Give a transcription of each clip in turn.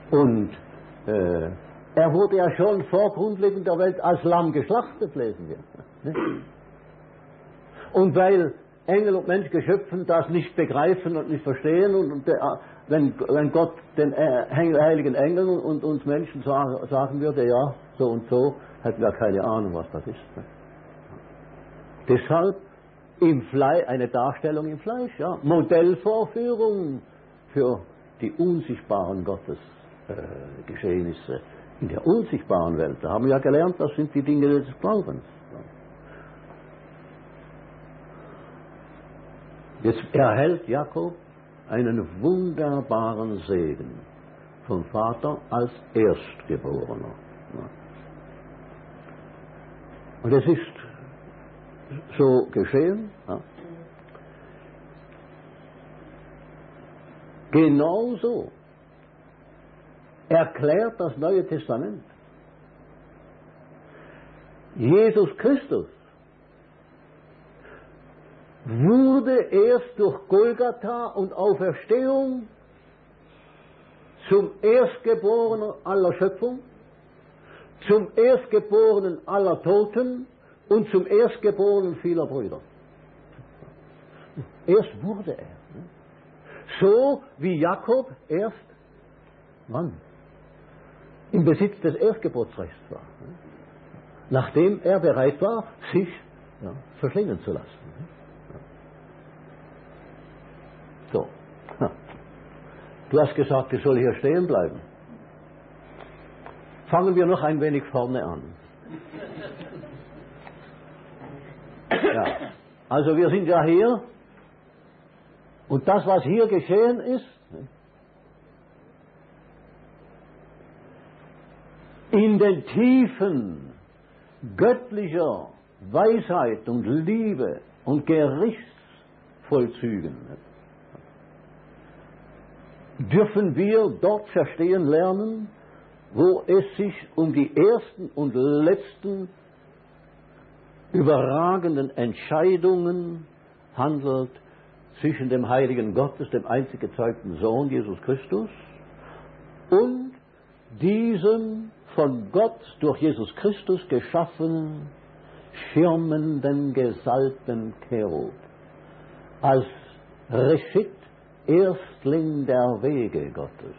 Und er wurde ja schon vor Grundlegung der Welt als Lamm geschlachtet, lesen wir. Und weil Engel und Mensch Geschöpfen das nicht begreifen und nicht verstehen, und wenn Gott den heiligen Engeln und uns Menschen sagen würde, ja, so und so, hätten wir keine Ahnung, was das ist. Deshalb eine Darstellung im Fleisch, ja, Modellvorführung für die unsichtbaren Gottesgeschehnisse in der unsichtbaren Welt. Da haben wir ja gelernt, das sind die Dinge des Glaubens. Jetzt erhält Jakob einen wunderbaren Segen vom Vater als Erstgeborener. Und es ist so geschehen. Ja. Genauso erklärt das Neue Testament Jesus Christus wurde erst durch Golgatha und Auferstehung zum Erstgeborenen aller Schöpfung, zum Erstgeborenen aller Toten und zum Erstgeborenen vieler Brüder. Erst wurde er. So wie Jakob erst, wann? Im Besitz des Erstgeburtsrechts war. Nachdem er bereit war, sich verschlingen zu lassen. So. Du hast gesagt, ich soll hier stehen bleiben. Fangen wir noch ein wenig vorne an. Ja. Also wir sind ja hier und das, was hier geschehen ist, in den Tiefen göttlicher Weisheit und Liebe und Gerichtsvollzügen, dürfen wir dort verstehen lernen, wo es sich um die ersten und letzten überragenden Entscheidungen handelt zwischen dem heiligen Gottes, dem einzig gezeugten Sohn Jesus Christus, und diesem von Gott durch Jesus Christus geschaffenen, schirmenden, gesalbten Cherub, als Reschit, Erstling der Wege Gottes.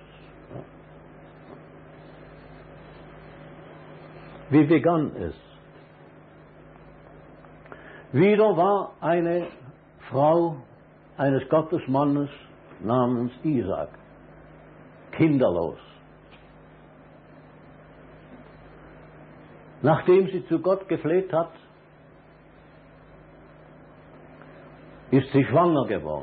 Wie begann es? Wieder war eine Frau eines Gottesmannes namens Isaak kinderlos. Nachdem sie zu Gott gefleht hat, ist sie schwanger geworden.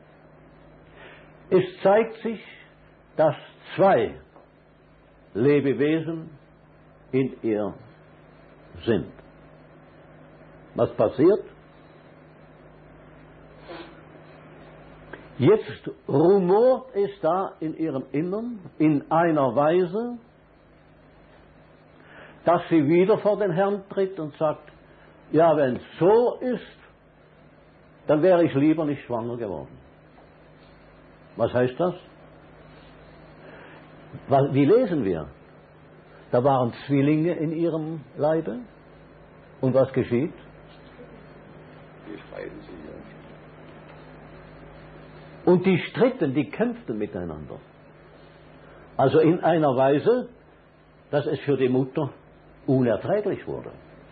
Es zeigt sich, dass zwei Lebewesen in ihr sind. Was passiert? Jetzt rumort es da in ihrem Innern in einer Weise, dass sie wieder vor den Herrn tritt und sagt, ja, wenn es so ist, dann wäre ich lieber nicht schwanger geworden. Was heißt das? Wie lesen wir? Da waren Zwillinge in ihrem Leibe. Und was geschieht? Die streiten sich. Und die stritten, die kämpften miteinander. Also in einer Weise, dass es für die Mutter unerträglich wurde.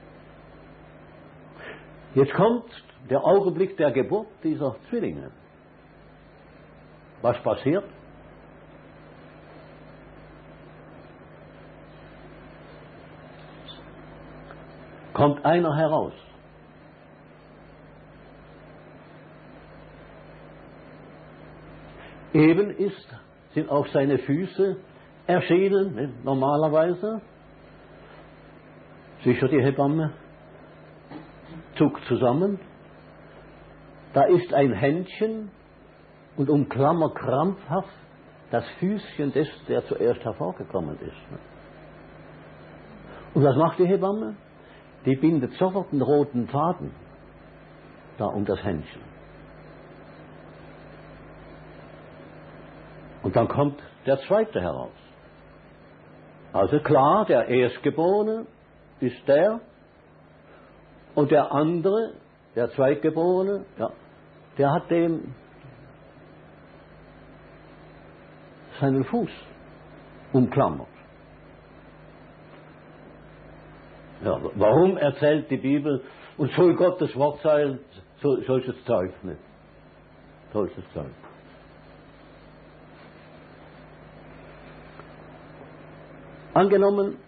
Jetzt kommt der Augenblick der Geburt dieser Zwillinge. Was passiert? Kommt einer heraus. Eben sind auf seine Füße erschienen, normalerweise. Sicher, die Hebamme zuckt zusammen. Da ist ein Händchen und umklammert krampfhaft das Füßchen des, der zuerst hervorgekommen ist. Und was macht die Hebamme? Die bindet sofort einen roten Faden da um das Händchen. Und dann kommt der zweite heraus. Also klar, der Erstgeborene ist der und der andere, der Zweitgeborene, ja, der hat dem seinen Fuß umklammert. Ja, warum erzählt die Bibel und soll Gottes Wort sein, solches Zeug nicht? Solches Zeug. Angenommen,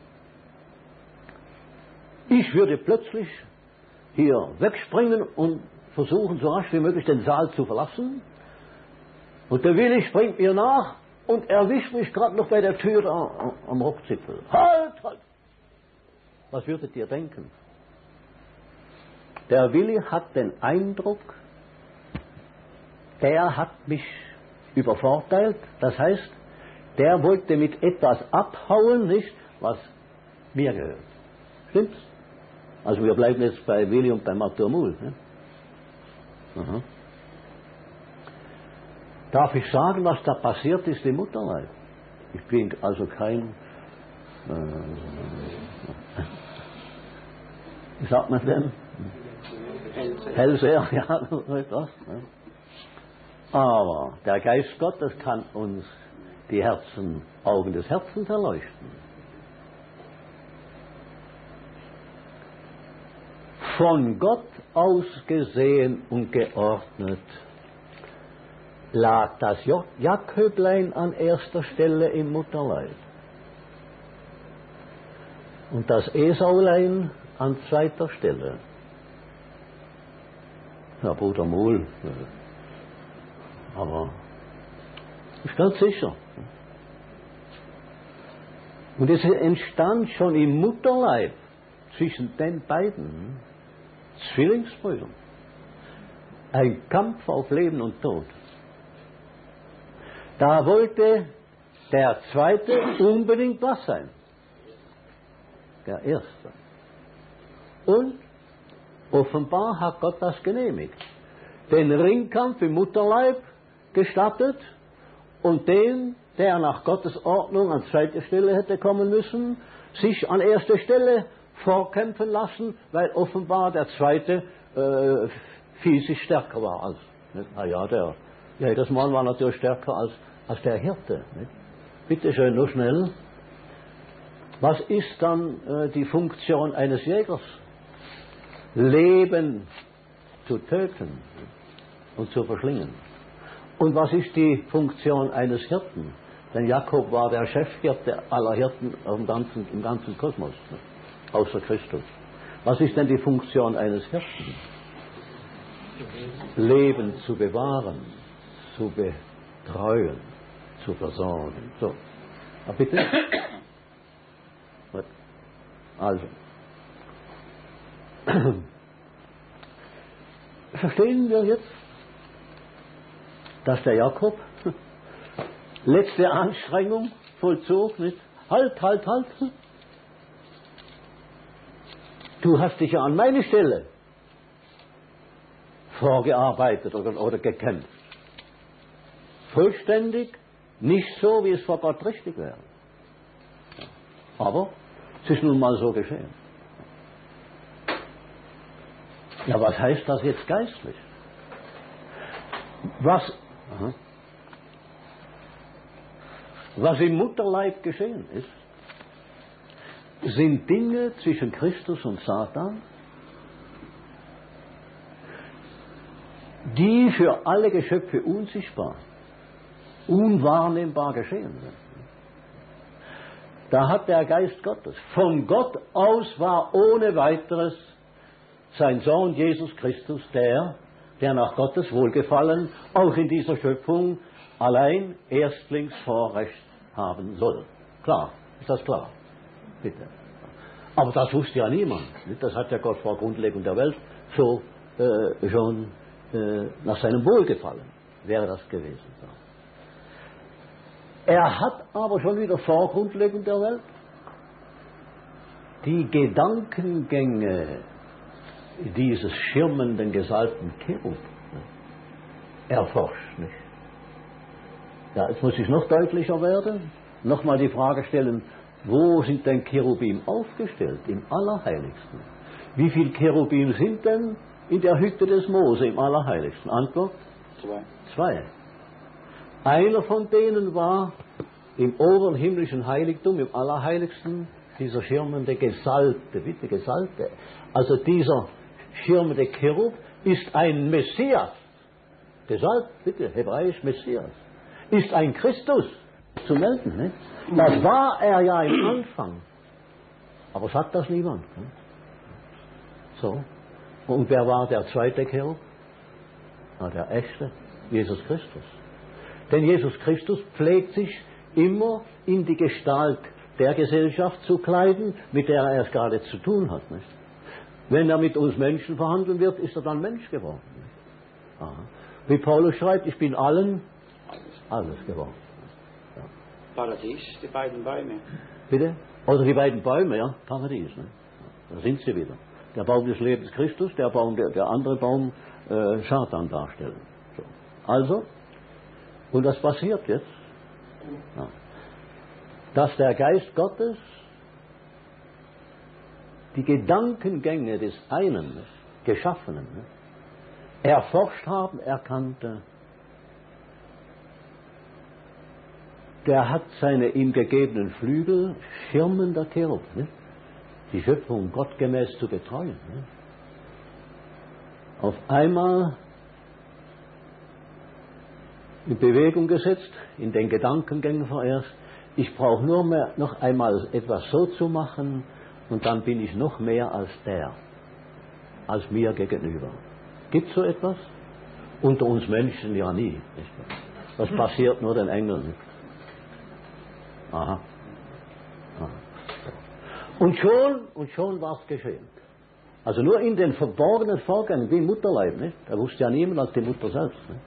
ich würde plötzlich hier wegspringen und versuchen, so rasch wie möglich den Saal zu verlassen. Und der Willi springt mir nach und erwischt mich gerade noch bei der Tür am Rockzipfel. Halt, halt! Was würdet ihr denken? Der Willi hat den Eindruck, der hat mich übervorteilt. Das heißt, der wollte mit etwas abhauen, nicht, was mir gehört. Stimmt's? Also wir bleiben jetzt bei Willi und bei Arthur Muhl. Ne? Aha. Darf ich sagen, was da passiert ist im Mutterleib? Ich bin also kein, wie sagt man denn? Hellseher, ja, so etwas. Ne? Aber der Geist Gottes kann uns die Augen des Herzens erleuchten. Von Gott aus gesehen und geordnet lag das Jaköblein an erster Stelle im Mutterleib und das Esaulein an zweiter Stelle. Ja, Bruder Muhl, aber ich bin sicher. Und es entstand schon im Mutterleib zwischen den beiden Zwillingsbrüdern ein Kampf auf Leben und Tod. Da wollte der Zweite unbedingt was sein. Der Erste. Und offenbar hat Gott das genehmigt. Den Ringkampf im Mutterleib gestattet und den, der nach Gottes Ordnung an zweiter Stelle hätte kommen müssen, sich an erster Stelle vorkämpfen lassen, weil offenbar der Zweite physisch stärker war als. Das Mann war natürlich stärker als der Hirte. Nicht? Bitte schön, nur schnell. Was ist dann die Funktion eines Jägers? Leben zu töten und zu verschlingen. Und was ist die Funktion eines Hirten? Denn Jakob war der Chefhirte aller Hirten im ganzen Kosmos, außer Christus. Was ist denn die Funktion eines Hirten? Leben zu bewahren, zu betreuen, zu versorgen. So, aber bitte? Also, verstehen wir jetzt, dass der Jakob letzte Anstrengung vollzog mit Halt. Du hast dich ja an meine Stelle vorgearbeitet oder gekämpft. Vollständig, nicht so, wie es vor Gott richtig wäre. Aber es ist nun mal so geschehen. Ja, was heißt das jetzt geistlich? Was im Mutterleib geschehen ist, sind Dinge zwischen Christus und Satan, die für alle Geschöpfe unsichtbar, unwahrnehmbar geschehen sind. Da hat der Geist Gottes, von Gott aus war ohne weiteres sein Sohn Jesus Christus der nach Gottes Wohlgefallen auch in dieser Schöpfung allein Erstlingsvorrecht haben soll. Klar, ist das klar? Bitte. Aber das wusste ja niemand. Das hat ja Gott vor Grundlegung der Welt so schon nach seinem Wohlgefallen wäre das gewesen. Er hat aber schon wieder vor Grundlegung der Welt die Gedankengänge dieses schirmenden, gesalbten Cherub erforscht. Nicht? Ja, jetzt muss ich noch deutlicher werden, nochmal die Frage stellen, Wo sind denn Cherubim aufgestellt? Im Allerheiligsten. Wie viele Cherubim sind denn in der Hütte des Mose im Allerheiligsten? Antwort? 2. Einer von denen war im oberen himmlischen Heiligtum, im Allerheiligsten, dieser schirmende Gesalbte, bitte Gesalbte. Also dieser schirmende Cherub ist ein Messias. Gesalbt, bitte, hebräisch Messias. Ist ein Christus zu melden. Ne? Das war er ja im Anfang. Aber sagt das niemand. Ne? So. Und wer war der zweite Cherub? Na, der echte, Jesus Christus. Denn Jesus Christus pflegt sich immer in die Gestalt der Gesellschaft zu kleiden, mit der er es gerade zu tun hat. Nicht? Wenn er mit uns Menschen verhandeln wird, ist er dann Mensch geworden. Wie Paulus schreibt, ich bin allen alles geworden. Ja. Paradies, die beiden Bäume. Bitte? Oder die beiden Bäume, ja, Paradies. Ne? Da sind sie wieder. Der Baum des Lebens Christus, der andere Baum Satan darstellen. So. Also, und was passiert jetzt? Ja. Dass der Geist Gottes die Gedankengänge des einen Geschaffenen erforscht haben, erkannte, der hat seine ihm gegebenen Flügel schirmender Cherub, die Schöpfung gottgemäß zu betreuen. Auf einmal in Bewegung gesetzt, in den Gedankengängen vorerst, ich brauche nur mehr noch einmal etwas so zu machen und dann bin ich noch mehr als der, als mir gegenüber. Gibt es so etwas? Unter uns Menschen ja nie. Das passiert nur den Engeln. Aha. Aha. Und schon war es geschehen. Also nur in den verborgenen Vorgängen, wie im Mutterleib, nicht? Da wusste ja niemand als die Mutter selbst. Nicht?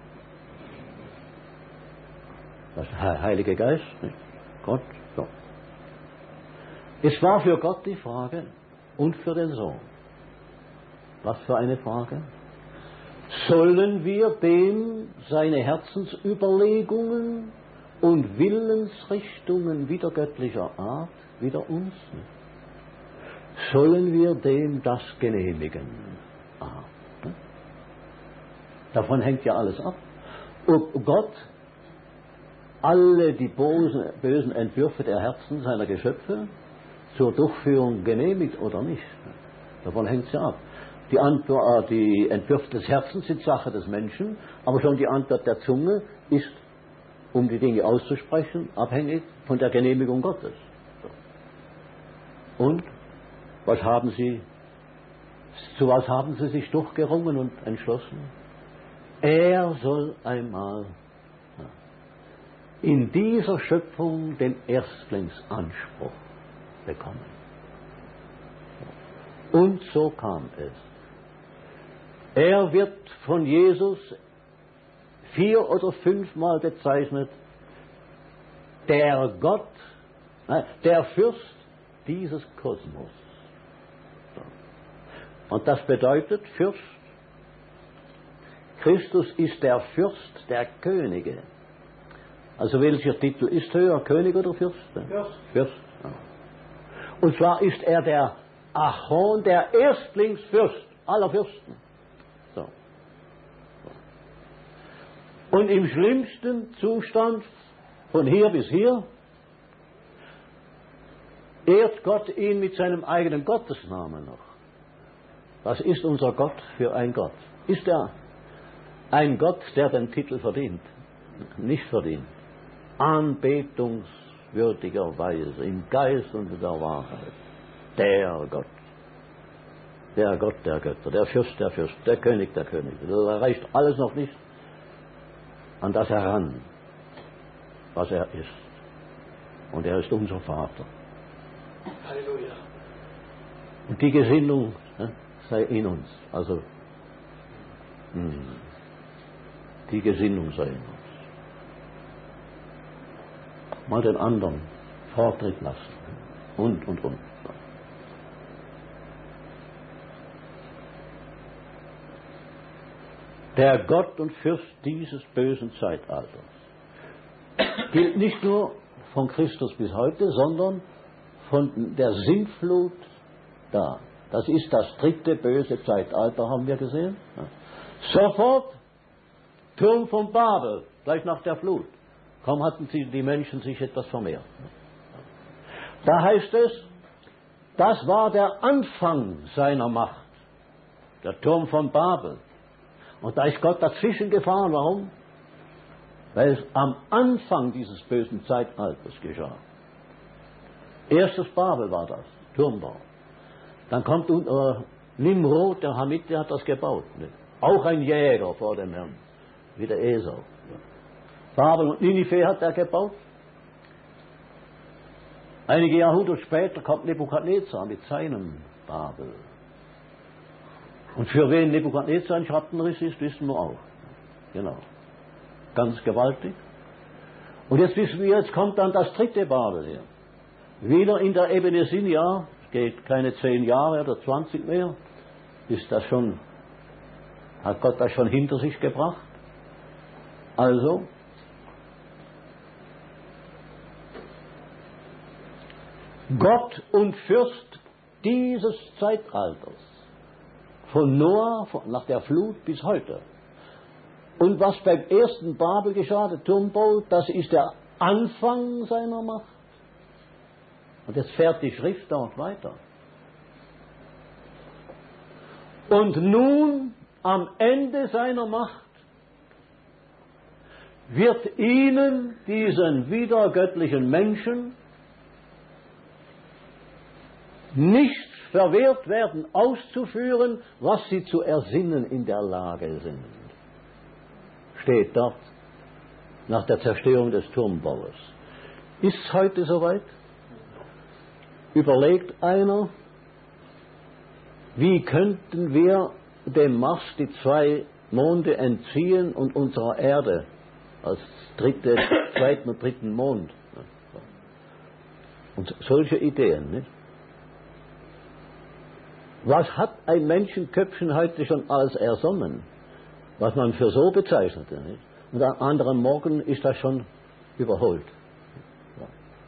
Das ist der Heilige Geist, nicht? Gott, so. Es war für Gott die Frage und für den Sohn. Was für eine Frage? Sollen wir dem seine Herzensüberlegungen und Willensrichtungen wieder göttlicher Art, wieder uns? Sollen wir dem das genehmigen? Aha. Davon hängt ja alles ab. Ob Gott alle die bösen Entwürfe der Herzen seiner Geschöpfe zur Durchführung genehmigt oder nicht. Davon hängt es ja ab. Die Entwürfe des Herzens sind Sache des Menschen, aber schon die Antwort der Zunge ist, um die Dinge auszusprechen, abhängig von der Genehmigung Gottes. Und zu was haben sie sich durchgerungen und entschlossen? Er soll einmal in dieser Schöpfung den Erstlingsanspruch bekommen. Und so kam es. Er wird von Jesus 4 oder 5 Mal bezeichnet, der Gott, der Fürst dieses Kosmos. Und das bedeutet Fürst. Christus ist der Fürst der Könige. Also welcher Titel ist höher, König oder Fürst? Fürst. Ja. Und zwar ist er der Achon, der Erstlingsfürst aller Fürsten. So. Und im schlimmsten Zustand, von hier bis hier, ehrt Gott ihn mit seinem eigenen Gottesnamen noch. Was ist unser Gott für ein Gott? Ist er ein Gott, der den Titel verdient? Nicht verdient. Anbetungswürdigerweise, im Geist und in der Wahrheit. Der Gott. Der Gott der Götter, der Fürst der Fürsten, der König der Könige. Da reicht alles noch nicht an das heran, was er ist. Und er ist unser Vater. Halleluja. Und die Gesinnung sei in uns. Also, die Gesinnung sei in uns. Mal den anderen Vortritt lassen. Und. Der Gott und Fürst dieses bösen Zeitalters gilt nicht nur von Christus bis heute, sondern von der Sintflut da. Das ist das dritte böse Zeitalter, haben wir gesehen. Sofort Turm von Babel, gleich nach der Flut. Kaum hatten die Menschen sich etwas vermehrt. Da heißt es, das war der Anfang seiner Macht, der Turm von Babel. Und da ist Gott dazwischen gefahren. Warum? Weil es am Anfang dieses bösen Zeitalters geschah. Erstes Babel war das, Turmbau. Dann kommt Nimrod, der Hamid, der hat das gebaut. Ne? Auch ein Jäger vor dem Herrn, wie der Esau. Babel und Ninive hat er gebaut. Einige Jahrhunderte später kommt Nebukadnezar mit seinem Babel. Und für wen Nebukadnezar ein Schattenriss ist, wissen wir auch. Genau. Ganz gewaltig. Und jetzt wissen wir, jetzt kommt dann das dritte Babel her. Wieder in der Ebene Sinja, es geht keine 10 Jahre oder 20 mehr, ist das schon, hat Gott das schon hinter sich gebracht. Also, Gott und Fürst dieses Zeitalters, von Noah, nach der Flut bis heute. Und was beim ersten Babel geschah, der Turmbau, das ist der Anfang seiner Macht. Und jetzt fährt die Schrift dort weiter. Und nun, am Ende seiner Macht, wird ihnen, diesen wiedergöttlichen Menschen, nicht verwehrt werden, auszuführen, was sie zu ersinnen in der Lage sind. Steht dort, nach der Zerstörung des Turmbaues. Ist es heute soweit? Überlegt einer, wie könnten wir dem Mars die 2 Monde entziehen und unserer Erde als zweiten und dritten Mond. Und solche Ideen, nicht? Was hat ein Menschenköpfchen heute schon alles ersonnen, was man für so bezeichnete, nicht? Und am anderen Morgen ist das schon überholt. Ja.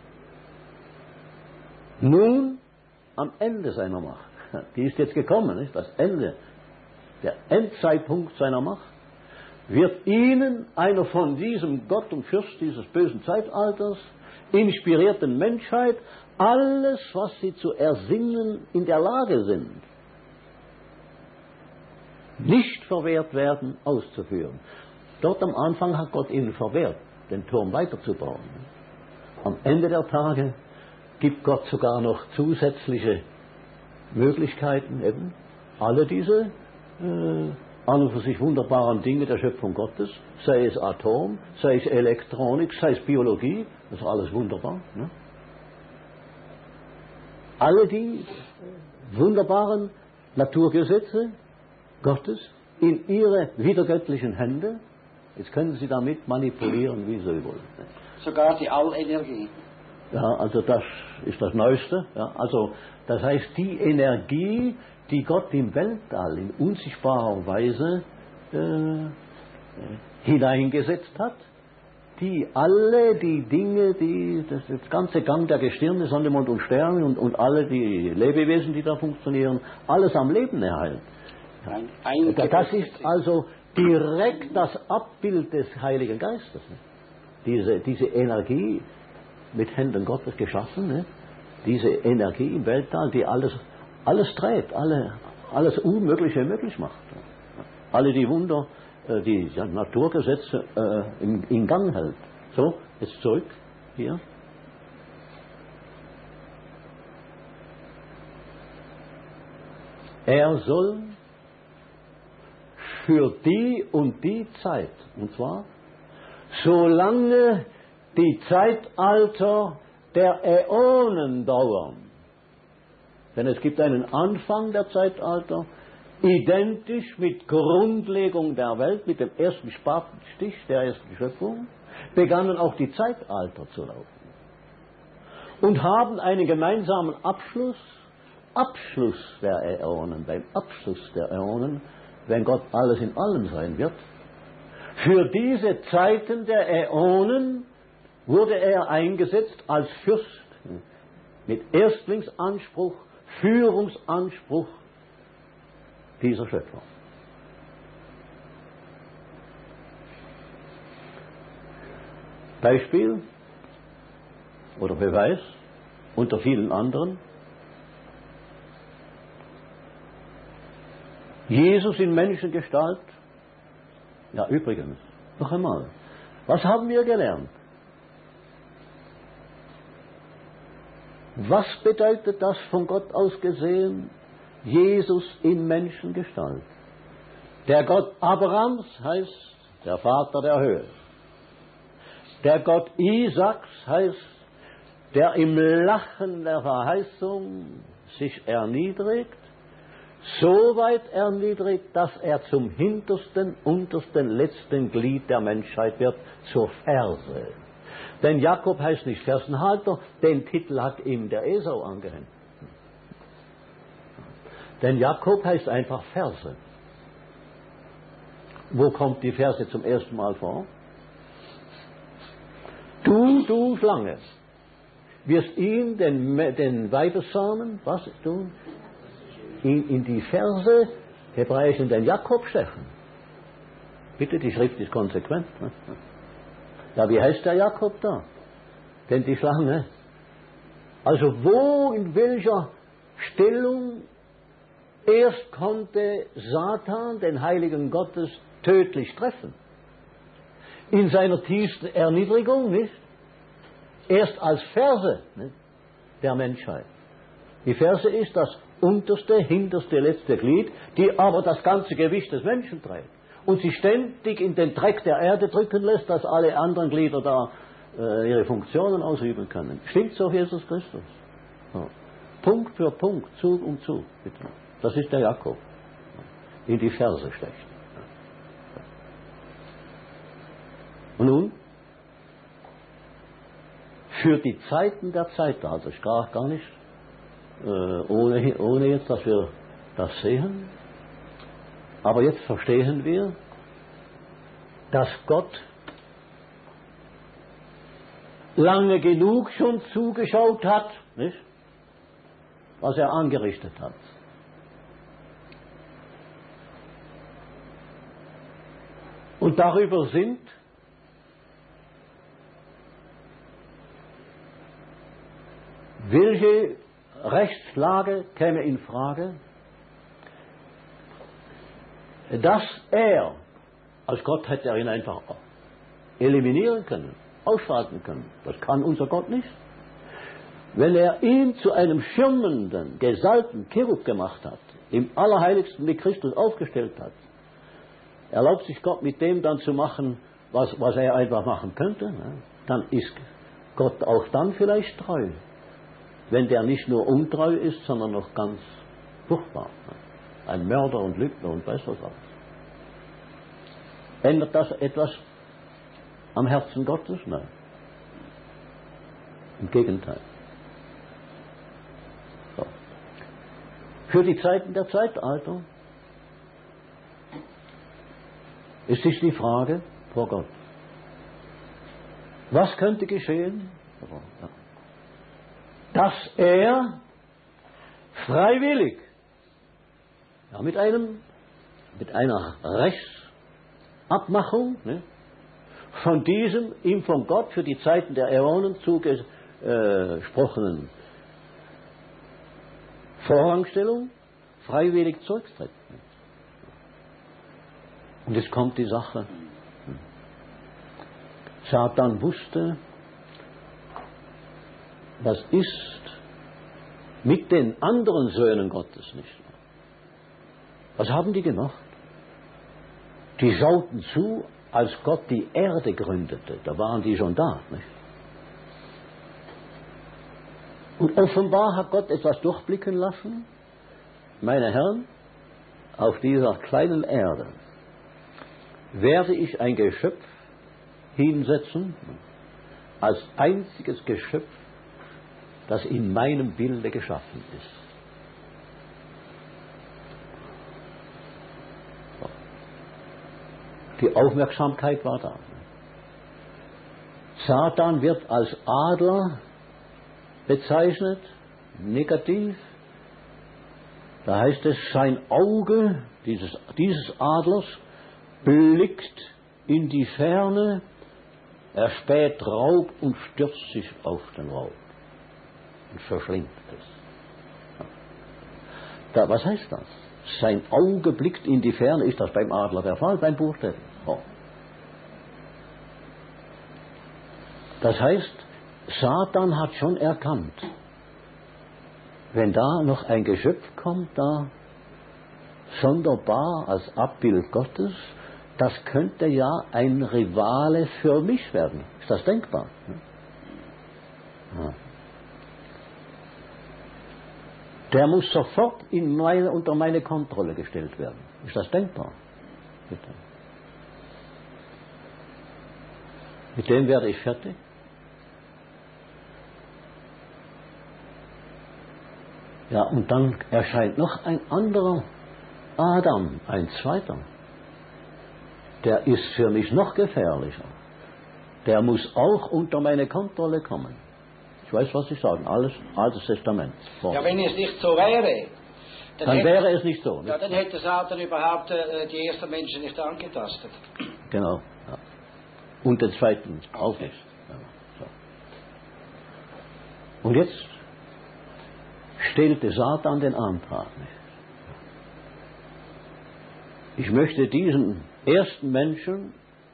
Nun, am Ende seiner Macht, die ist jetzt gekommen, nicht? Das Ende, der Endzeitpunkt seiner Macht, wird ihnen einer von diesem Gott und Fürst dieses bösen Zeitalters, inspirierten Menschheit, alles, was sie zu ersinnen in der Lage sind, nicht verwehrt werden, auszuführen. Dort am Anfang hat Gott ihnen verwehrt, den Turm weiterzubauen. Am Ende der Tage gibt Gott sogar noch zusätzliche Möglichkeiten, eben alle diese an und für sich wunderbaren Dinge der Schöpfung Gottes, sei es Atom, sei es Elektronik, sei es Biologie, das ist alles wunderbar. Ne? Alle die wunderbaren Naturgesetze Gottes in ihre wiedergöttlichen Hände, jetzt können sie damit manipulieren, wie sie wollen. Sogar die Allenergie. Ja, also das ist das Neueste. Ja, also das heißt, die Energie, die Gott im Weltall in unsichtbarer Weise hineingesetzt hat, die alle die Dinge, das ganze Gang der Gestirne, Sonne, Mond und Sterne und alle die Lebewesen, die da funktionieren, alles am Leben erhalten. Das ist also direkt das Abbild des Heiligen Geistes. Ne? Diese Energie, mit Händen Gottes geschaffen, ne? Diese Energie im Weltall, die alles dreht, alles Unmögliche möglich macht. Alle die Wunder, die Naturgesetze in Gang hält. So, jetzt zurück hier. Er soll für die und die Zeit, und zwar solange die Zeitalter der Äonen dauern. Denn es gibt einen Anfang der Zeitalter, identisch mit Grundlegung der Welt, mit dem ersten Spatenstich der ersten Schöpfung, begannen auch die Zeitalter zu laufen. Und haben einen gemeinsamen Abschluss der Äonen, beim Abschluss der Äonen, wenn Gott alles in allem sein wird. Für diese Zeiten der Äonen wurde er eingesetzt als Fürst mit Erstlingsanspruch, Führungsanspruch dieser Schöpfung. Beispiel oder Beweis unter vielen anderen: Jesus in Menschengestalt. Ja, übrigens, noch einmal, was haben wir gelernt? Was bedeutet das von Gott aus gesehen? Jesus in Menschengestalt. Der Gott Abrahams heißt der Vater der Höhe. Der Gott Isaaks heißt der im Lachen der Verheißung sich erniedrigt, so weit erniedrigt, dass er zum hintersten, untersten, letzten Glied der Menschheit wird, zur Ferse. Denn Jakob heißt nicht Fersenhalter, den Titel hat ihm der Esau angehängt. Denn Jakob heißt einfach Ferse. Wo kommt die Verse zum ersten Mal vor? Du Schlange, wirst ihn, den Weibessamen, was tun? Ihn in die Verse, hebräisch in den Jakob stechen. Bitte, die Schrift ist konsequent. Ne? Ja, wie heißt der Jakob da? Denn die Schlange. Also wo, in welcher Stellung erst konnte Satan den Heiligen Gottes tödlich treffen? In seiner tiefsten Erniedrigung, nicht? Erst als Ferse, nicht? Der Menschheit. Die Ferse ist das unterste, hinterste, letzte Glied, die aber das ganze Gewicht des Menschen trägt und sie ständig in den Dreck der Erde drücken lässt, dass alle anderen Glieder da ihre Funktionen ausüben können. Stimmt so Jesus Christus? Ja. Punkt für Punkt, Zug um Zug, bitte. Das ist der Jakob. In die Ferse stechen. Und nun? Für die Zeiten der Zeitalter, ich sprach gar nicht, ohne jetzt, dass wir das sehen, aber jetzt verstehen wir, dass Gott lange genug schon zugeschaut hat, nicht? Was er angerichtet hat. Und darüber sind welche Rechtslage käme in Frage, dass er, als Gott hätte er ihn einfach eliminieren können, ausschalten können. Das kann unser Gott nicht. Wenn er ihn zu einem schirmenden, gesalbten Cherub gemacht hat, im Allerheiligsten mit Christus aufgestellt hat, erlaubt sich Gott mit dem dann zu machen, was er einfach machen könnte, ne? Dann ist Gott auch dann vielleicht treu. Wenn der nicht nur untreu ist, sondern noch ganz furchtbar. Ein Mörder und Lügner und weiß was alles. Ändert das etwas am Herzen Gottes? Nein. Im Gegenteil. So. Für die Zeiten der Zeitalter ist sich die Frage vor Gott. Was könnte geschehen? Dass er freiwillig, ja, mit einer Rechtsabmachung, ne, von diesem ihm von Gott für die Zeiten der Äonen zugesprochenen Vorrangstellung freiwillig zurücktritt. Und jetzt kommt die Sache. Satan wusste, das ist mit den anderen Söhnen Gottes nicht. Was haben die gemacht? Die schauten zu, als Gott die Erde gründete. Da waren die schon da, nicht? Und offenbar hat Gott etwas durchblicken lassen. Meine Herren, auf dieser kleinen Erde werde ich ein Geschöpf hinsetzen, als einziges Geschöpf, das in meinem Bilde geschaffen ist. Die Aufmerksamkeit war da. Satan wird als Adler bezeichnet, negativ. Da heißt es, sein Auge dieses Adlers blickt in die Ferne, er späht Raub und stürzt sich auf den Raub und verschlingt es. Was heißt das? Sein Auge blickt in die Ferne. Ist das beim Adler der Fall, beim Buchstaben? Oh. Das heißt, Satan hat schon erkannt, wenn da noch ein Geschöpf kommt, da sonderbar als Abbild Gottes, das könnte ja ein Rivale für mich werden. Ist das denkbar? Ja. Der muss sofort unter meine Kontrolle gestellt werden. Ist das denkbar? Bitte. Mit dem werde ich fertig. Ja, und dann erscheint noch ein anderer Adam, ein zweiter. Der ist für mich noch gefährlicher. Der muss auch unter meine Kontrolle kommen. Ich weiß, was ich sage. Alles Altes Testament. Ja, wenn es nicht so wäre, dann wäre es nicht so. Nicht? Ja, dann hätte Satan überhaupt die ersten Menschen nicht angetastet. Genau. Ja. Und den zweiten auch nicht. Ja, so. Und jetzt stellte Satan den Antrag nicht. Ich möchte diesen ersten Menschen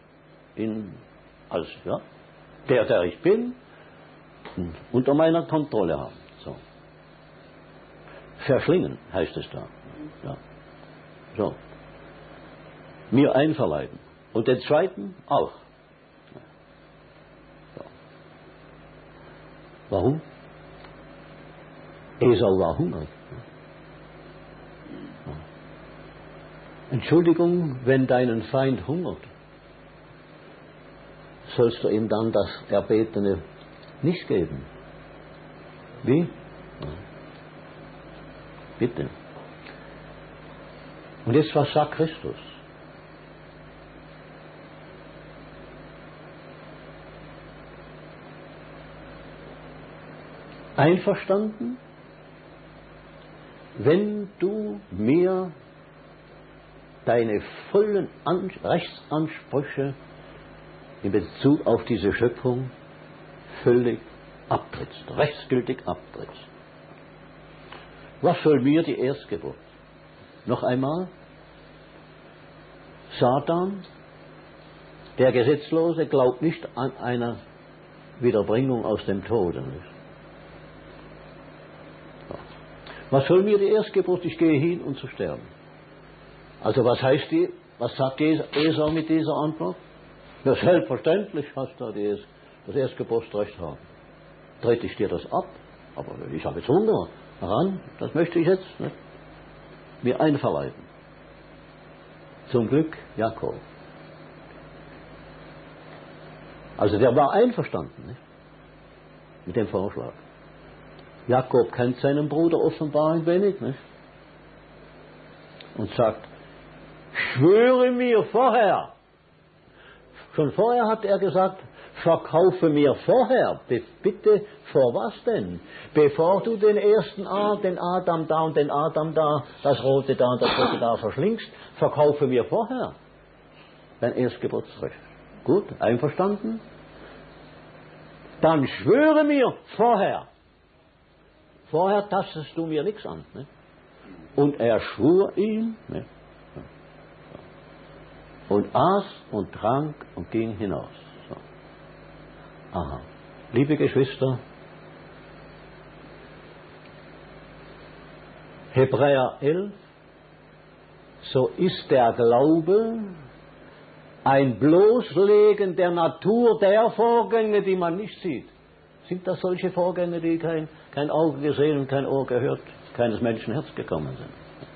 der ich bin, unter meiner Kontrolle haben. So. Verschlingen heißt es da. Ja. So. Mir einverleiben. Und den zweiten auch. So. Warum? Esau war hungrig. Entschuldigung, wenn deinen Feind hungert, sollst du ihm dann das Erbetene nicht geben. Wie? Ja. Bitte. Und jetzt, was sagt Christus? Einverstanden, wenn du mir deine vollen Rechtsansprüche in Bezug auf diese Schöpfung völlig abtrittst, rechtsgültig abtrittst. Was soll mir die Erstgeburt? Noch einmal, Satan, der Gesetzlose, glaubt nicht an eine Wiederbringung aus dem Tode. Was soll mir die Erstgeburt? Ich gehe hin, um zu sterben. Also was sagt Esau mit dieser Antwort? Ja, selbstverständlich hast du das Erstgeburtsrecht haben. Trete ich dir das ab? Aber ich habe jetzt Hunger. Ran, das möchte ich jetzt nicht mir einverleiben. Zum Glück Jakob. Also der war einverstanden, nicht? Mit dem Vorschlag. Jakob kennt seinen Bruder offenbar ein wenig, nicht? Und sagt, schwöre mir vorher. Schon vorher hat er gesagt, verkaufe mir vorher. Bitte, vor was denn? Bevor du den ersten den Adam da und den Adam da, das rote da und das rote da verschlingst, verkaufe mir vorher dein Erstgeburtsrecht. Gut, einverstanden? Dann schwöre mir vorher. Vorher tastest du mir nichts an. Ne? Und er schwur ihm, ne? Und aß und trank und ging hinaus. So. Aha. Liebe Geschwister, Hebräer 11, so ist der Glaube ein Bloßlegen der Natur der Vorgänge, die man nicht sieht. Sind das solche Vorgänge, die kein Auge gesehen und kein Ohr gehört, keines Menschen Herz gekommen sind?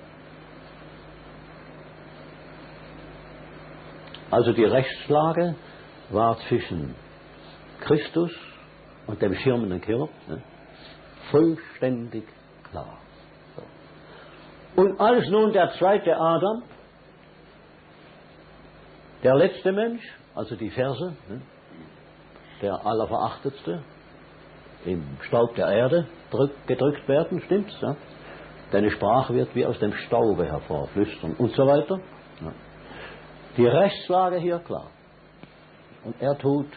Also die Rechtslage war zwischen Christus und dem schirmenden Chirub vollständig klar. So. Und als nun der zweite Adam, der letzte Mensch, also die Verse, der Allerverachtetste, im Staub der Erde gedrückt werden, stimmt's? Ja? Deine Sprache wird wie aus dem Staube hervorflüstern und so weiter. Ja. Die Rechtslage hier klar. Und er tut,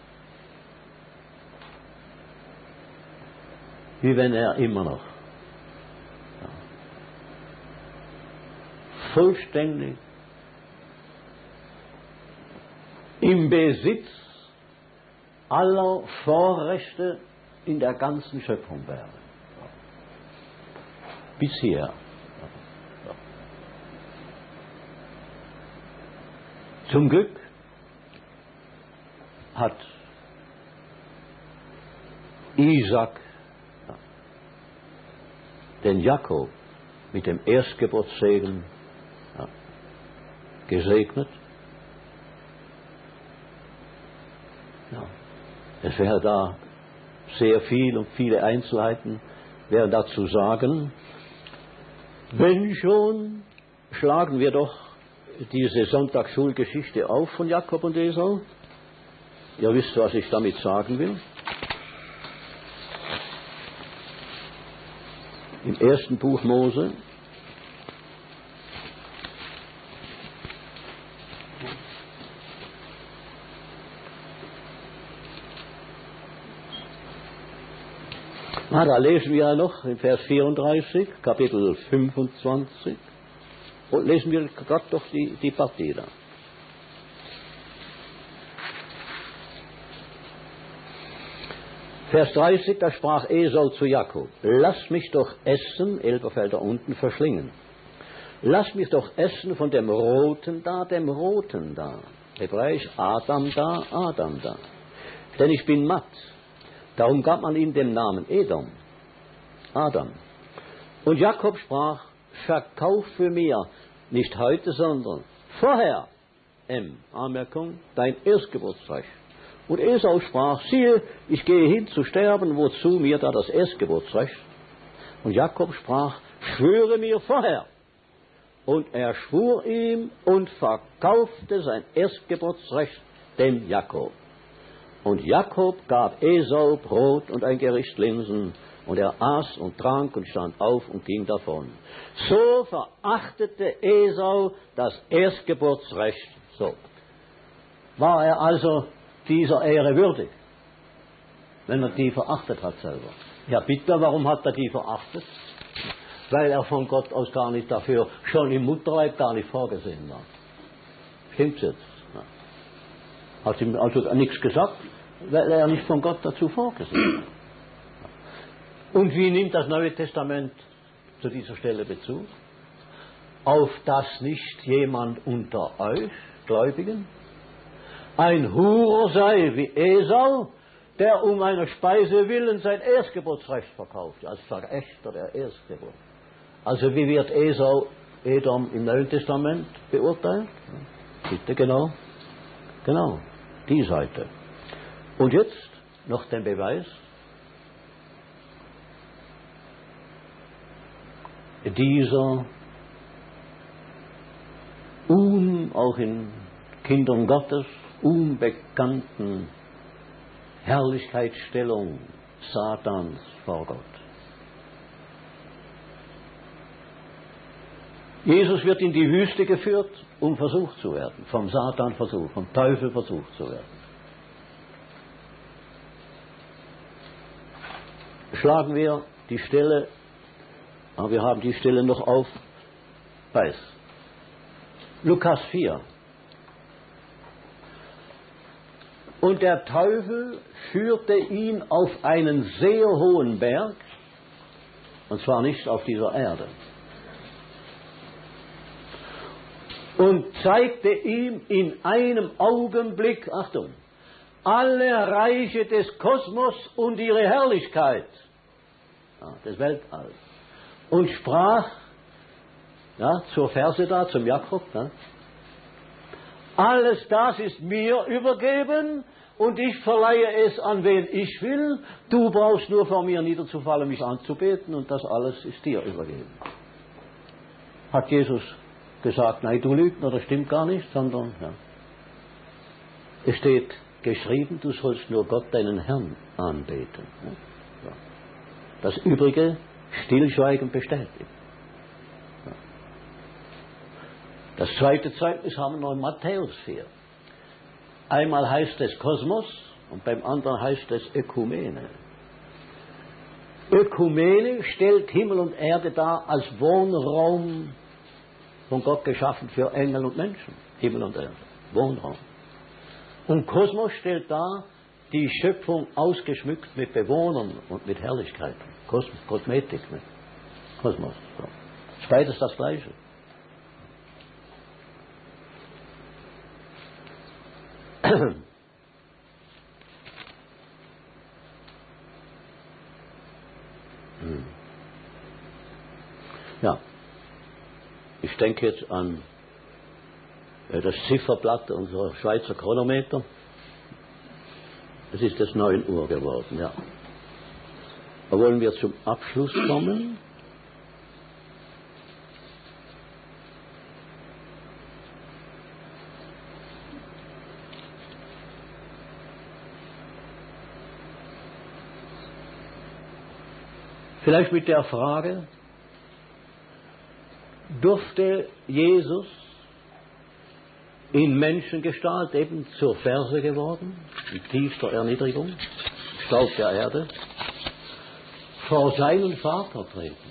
wie wenn er immer noch vollständig im Besitz aller Vorrechte in der ganzen Schöpfung wäre. Bisher. Zum Glück hat Isaac den Jakob mit dem Erstgeburtssegen gesegnet. Ja. Es wäre da sehr viel und viele Einzelheiten wären da zu sagen. Wenn schon, schlagen wir doch diese Sonntagsschulgeschichte auf von Jakob und Esau. Ihr wisst, was ich damit sagen will. Im ersten Buch Mose. Da lesen wir ja noch in Vers 34, Kapitel 25. Und lesen wir gerade doch die Partie da. Vers 30, da sprach Esau zu Jakob: Lass mich doch essen, Elberfelder unten, verschlingen. Lass mich doch essen von dem Roten da, Hebräisch Adam da. Denn ich bin matt. Darum gab man ihm den Namen Edom, Adam. Und Jakob sprach: Verkaufe mir, nicht heute, sondern vorher, Anmerkung, dein Erstgeburtsrecht. Und Esau sprach: Siehe, ich gehe hin zu sterben, wozu mir da das Erstgeburtsrecht? Und Jakob sprach: Schwöre mir vorher. Und er schwur ihm und verkaufte sein Erstgeburtsrecht dem Jakob. Und Jakob gab Esau Brot und ein Gericht Linsen, und er aß und trank und stand auf und ging davon. So verachtete Esau das Erstgeburtsrecht. So. War er also dieser Ehre würdig, wenn er die verachtet hat selber? Ja bitte, warum hat er die verachtet? Weil er von Gott aus gar nicht dafür, schon im Mutterleib gar nicht vorgesehen war. Stimmt's jetzt? Ja. Hat ihm also nichts gesagt, weil er nicht von Gott dazu vorgesehen hat. Und wie nimmt das Neue Testament zu dieser Stelle Bezug? Auf dass nicht jemand unter euch, Gläubigen, ein Hurer sei wie Esau, der um einer Speise willen sein Erstgeburtsrecht verkauft, als Verächter der Erstgeburt. Also wie wird Edom im Neuen Testament beurteilt? Bitte genau, die Seite. Und jetzt noch den Beweis. Dieser auch in Kindern Gottes unbekannten Herrlichkeitsstellung Satans vor Gott. Jesus wird in die Wüste geführt, um versucht zu werden, vom Satan versucht, vom Teufel versucht zu werden. Schlagen wir die Stelle, aber wir haben die Stelle noch auf Weiß. Lukas 4. Und der Teufel führte ihn auf einen sehr hohen Berg, und zwar nicht auf dieser Erde, und zeigte ihm in einem Augenblick, Achtung, alle Reiche des Kosmos und ihre Herrlichkeit, des Weltalls, und sprach, zur Verse da, zum Jakob, alles das ist mir übergeben und ich verleihe es an wen ich will, du brauchst nur vor mir niederzufallen, mich anzubeten und das alles ist dir übergeben. Hat Jesus gesagt, nein, du Lügner, das stimmt gar nicht, sondern es steht geschrieben, du sollst nur Gott, deinen Herrn, anbeten. Das Übrige stillschweigend bestätigt. Das zweite Zeugnis haben wir noch in Matthäus 4. Einmal heißt es Kosmos und beim anderen heißt es Ökumene. Ökumene stellt Himmel und Erde dar als Wohnraum von Gott geschaffen für Engel und Menschen. Himmel und Erde. Wohnraum. Und Kosmos stellt dar die Schöpfung ausgeschmückt mit Bewohnern und mit Herrlichkeit. Kosmetik. Ne? Kosmos. So. Beides das Gleiche. Ja, ich denke jetzt an das Zifferblatt unserer Schweizer Chronometer. Es ist jetzt 9 Uhr geworden, ja. Da wollen wir zum Abschluss kommen. Vielleicht mit der Frage, durfte Jesus in Menschengestalt eben zur Ferse geworden, in tiefster Erniedrigung, Staub der Erde, vor seinen Vater treten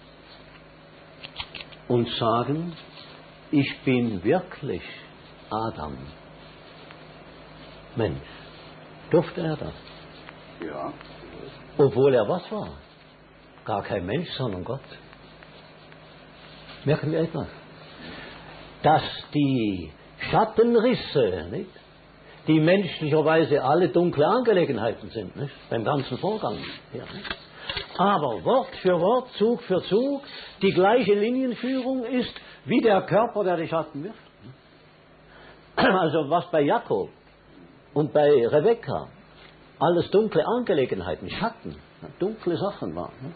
und sagen, ich bin wirklich Adam, Mensch. Durfte er das? Ja. Obwohl er was war? Gar kein Mensch, sondern Gott. Merken wir etwas? Dass die Schattenrisse, nicht, die menschlicherweise alle dunkle Angelegenheiten sind, nicht, beim ganzen Vorgang. Ja, nicht? Aber Wort für Wort, Zug für Zug, die gleiche Linienführung ist wie der Körper, der die Schatten wirft. Also was bei Jakob und bei Rebekka alles dunkle Angelegenheiten, Schatten, dunkle Sachen waren. Ne?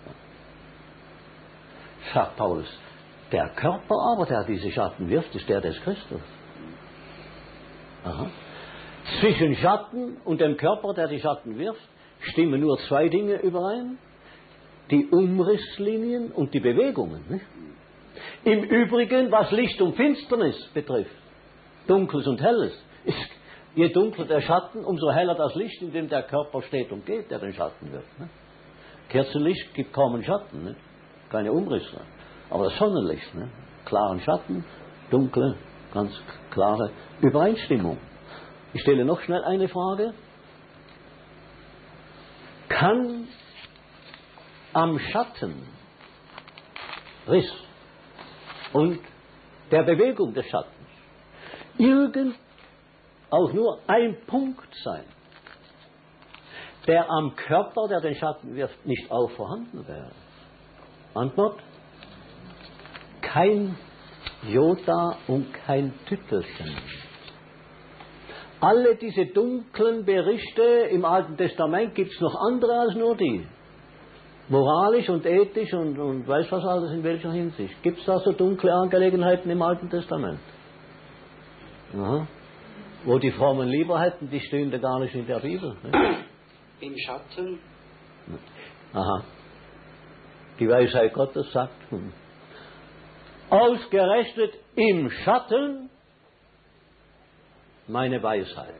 Sagt Paulus, der Körper aber, der diese Schatten wirft, ist der des Christus. Aha. Zwischen Schatten und dem Körper, der die Schatten wirft, stimmen nur 2 Dinge überein. Die Umrisslinien und die Bewegungen. Nicht? Im Übrigen, was Licht und Finsternis betrifft, Dunkles und Helles, ist, je dunkler der Schatten, umso heller das Licht, in dem der Körper steht und geht, der den Schatten wirft. Nicht? Kerzenlicht gibt kaum einen Schatten, nicht? Keine Umrisse. Aber das Sonnenlicht, ne? Klaren Schatten, dunkle, ganz klare Übereinstimmung. Ich stelle noch schnell eine Frage. Kann am Schattenriss und der Bewegung des Schattens auch nur ein Punkt sein, der am Körper, der den Schatten wirft, nicht auch vorhanden wäre? Antwort: kein Jota und kein Tüttelchen. Alle diese dunklen Berichte im Alten Testament gibt es noch andere als nur die. Moralisch und ethisch und weiß was alles in welcher Hinsicht. Gibt es da so dunkle Angelegenheiten im Alten Testament? Aha. Wo die Frommen lieber hätten, die stehen da gar nicht in der Bibel. Ne? Im Schatten. Aha. Die Weisheit Gottes sagt, ausgerechnet im Schatten meine Weisheit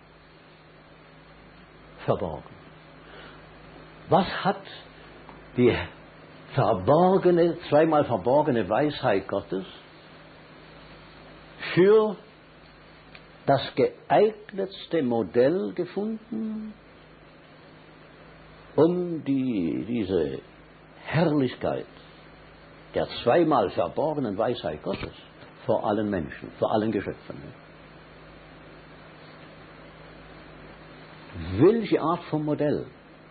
verborgen. Was hat die verborgene, zweimal verborgene Weisheit Gottes für das geeignetste Modell gefunden, um diese Herrlichkeit der zweimal verborgenen Weisheit Gottes vor allen Menschen, vor allen Geschöpfen? Welche Art von Modell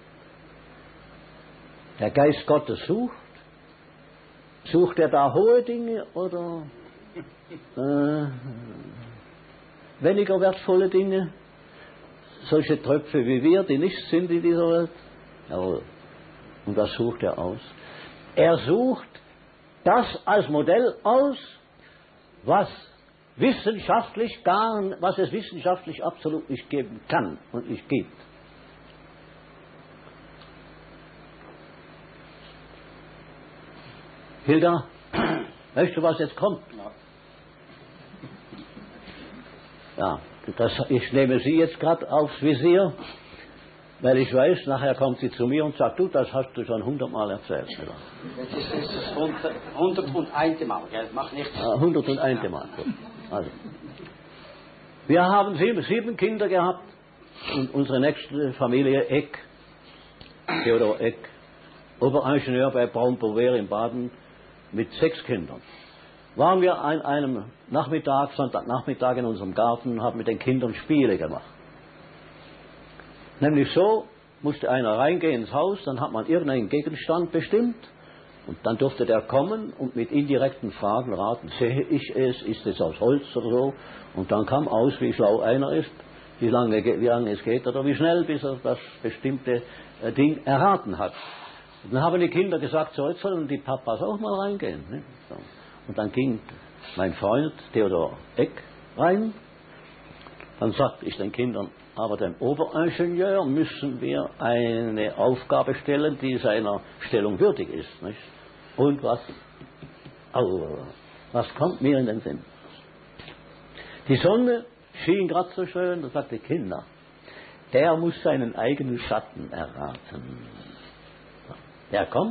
der Geist Gottes sucht? Sucht er da hohe Dinge oder weniger wertvolle Dinge? Solche Tröpfe wie wir, die nichts sind in dieser Welt? Jawohl. Und was sucht er aus? Er sucht das als Modell aus, was wissenschaftlich was es wissenschaftlich absolut nicht geben kann und nicht gibt. Hilda, weißt du, was jetzt kommt? Ja, ich nehme sie jetzt gerade aufs Visier, weil ich weiß, nachher kommt sie zu mir und sagt, du, das hast du schon 100-mal erzählt. Jetzt ist es 101. Mal, gell? Mach nichts. 101. Mal. Also. Wir haben 7 Kinder gehabt und unsere nächste Familie Eck, Theodor Eck, Oberingenieur bei Braun-Bover in Baden, mit 6 Kindern. Waren wir an einem Nachmittag, Sonntagnachmittag in unserem Garten und haben mit den Kindern Spiele gemacht. Nämlich so, musste einer reingehen ins Haus, dann hat man irgendeinen Gegenstand bestimmt und dann durfte der kommen und mit indirekten Fragen raten, sehe ich es, ist es aus Holz oder so, und dann kam aus, wie schlau einer ist, wie lange es geht oder wie schnell, bis er das bestimmte Ding erraten hat. Und dann haben die Kinder gesagt, so, jetzt sollen die Papas auch mal reingehen. Ne? So. Und dann ging mein Freund Theodor Eck rein. Dann sagte ich den Kindern, aber dem Oberingenieur müssen wir eine Aufgabe stellen, die seiner Stellung würdig ist. Nicht? Und was kommt mir in den Sinn? Die Sonne schien gerade so schön, da sagte Kinder, der muss seinen eigenen Schatten erraten. Der kommt.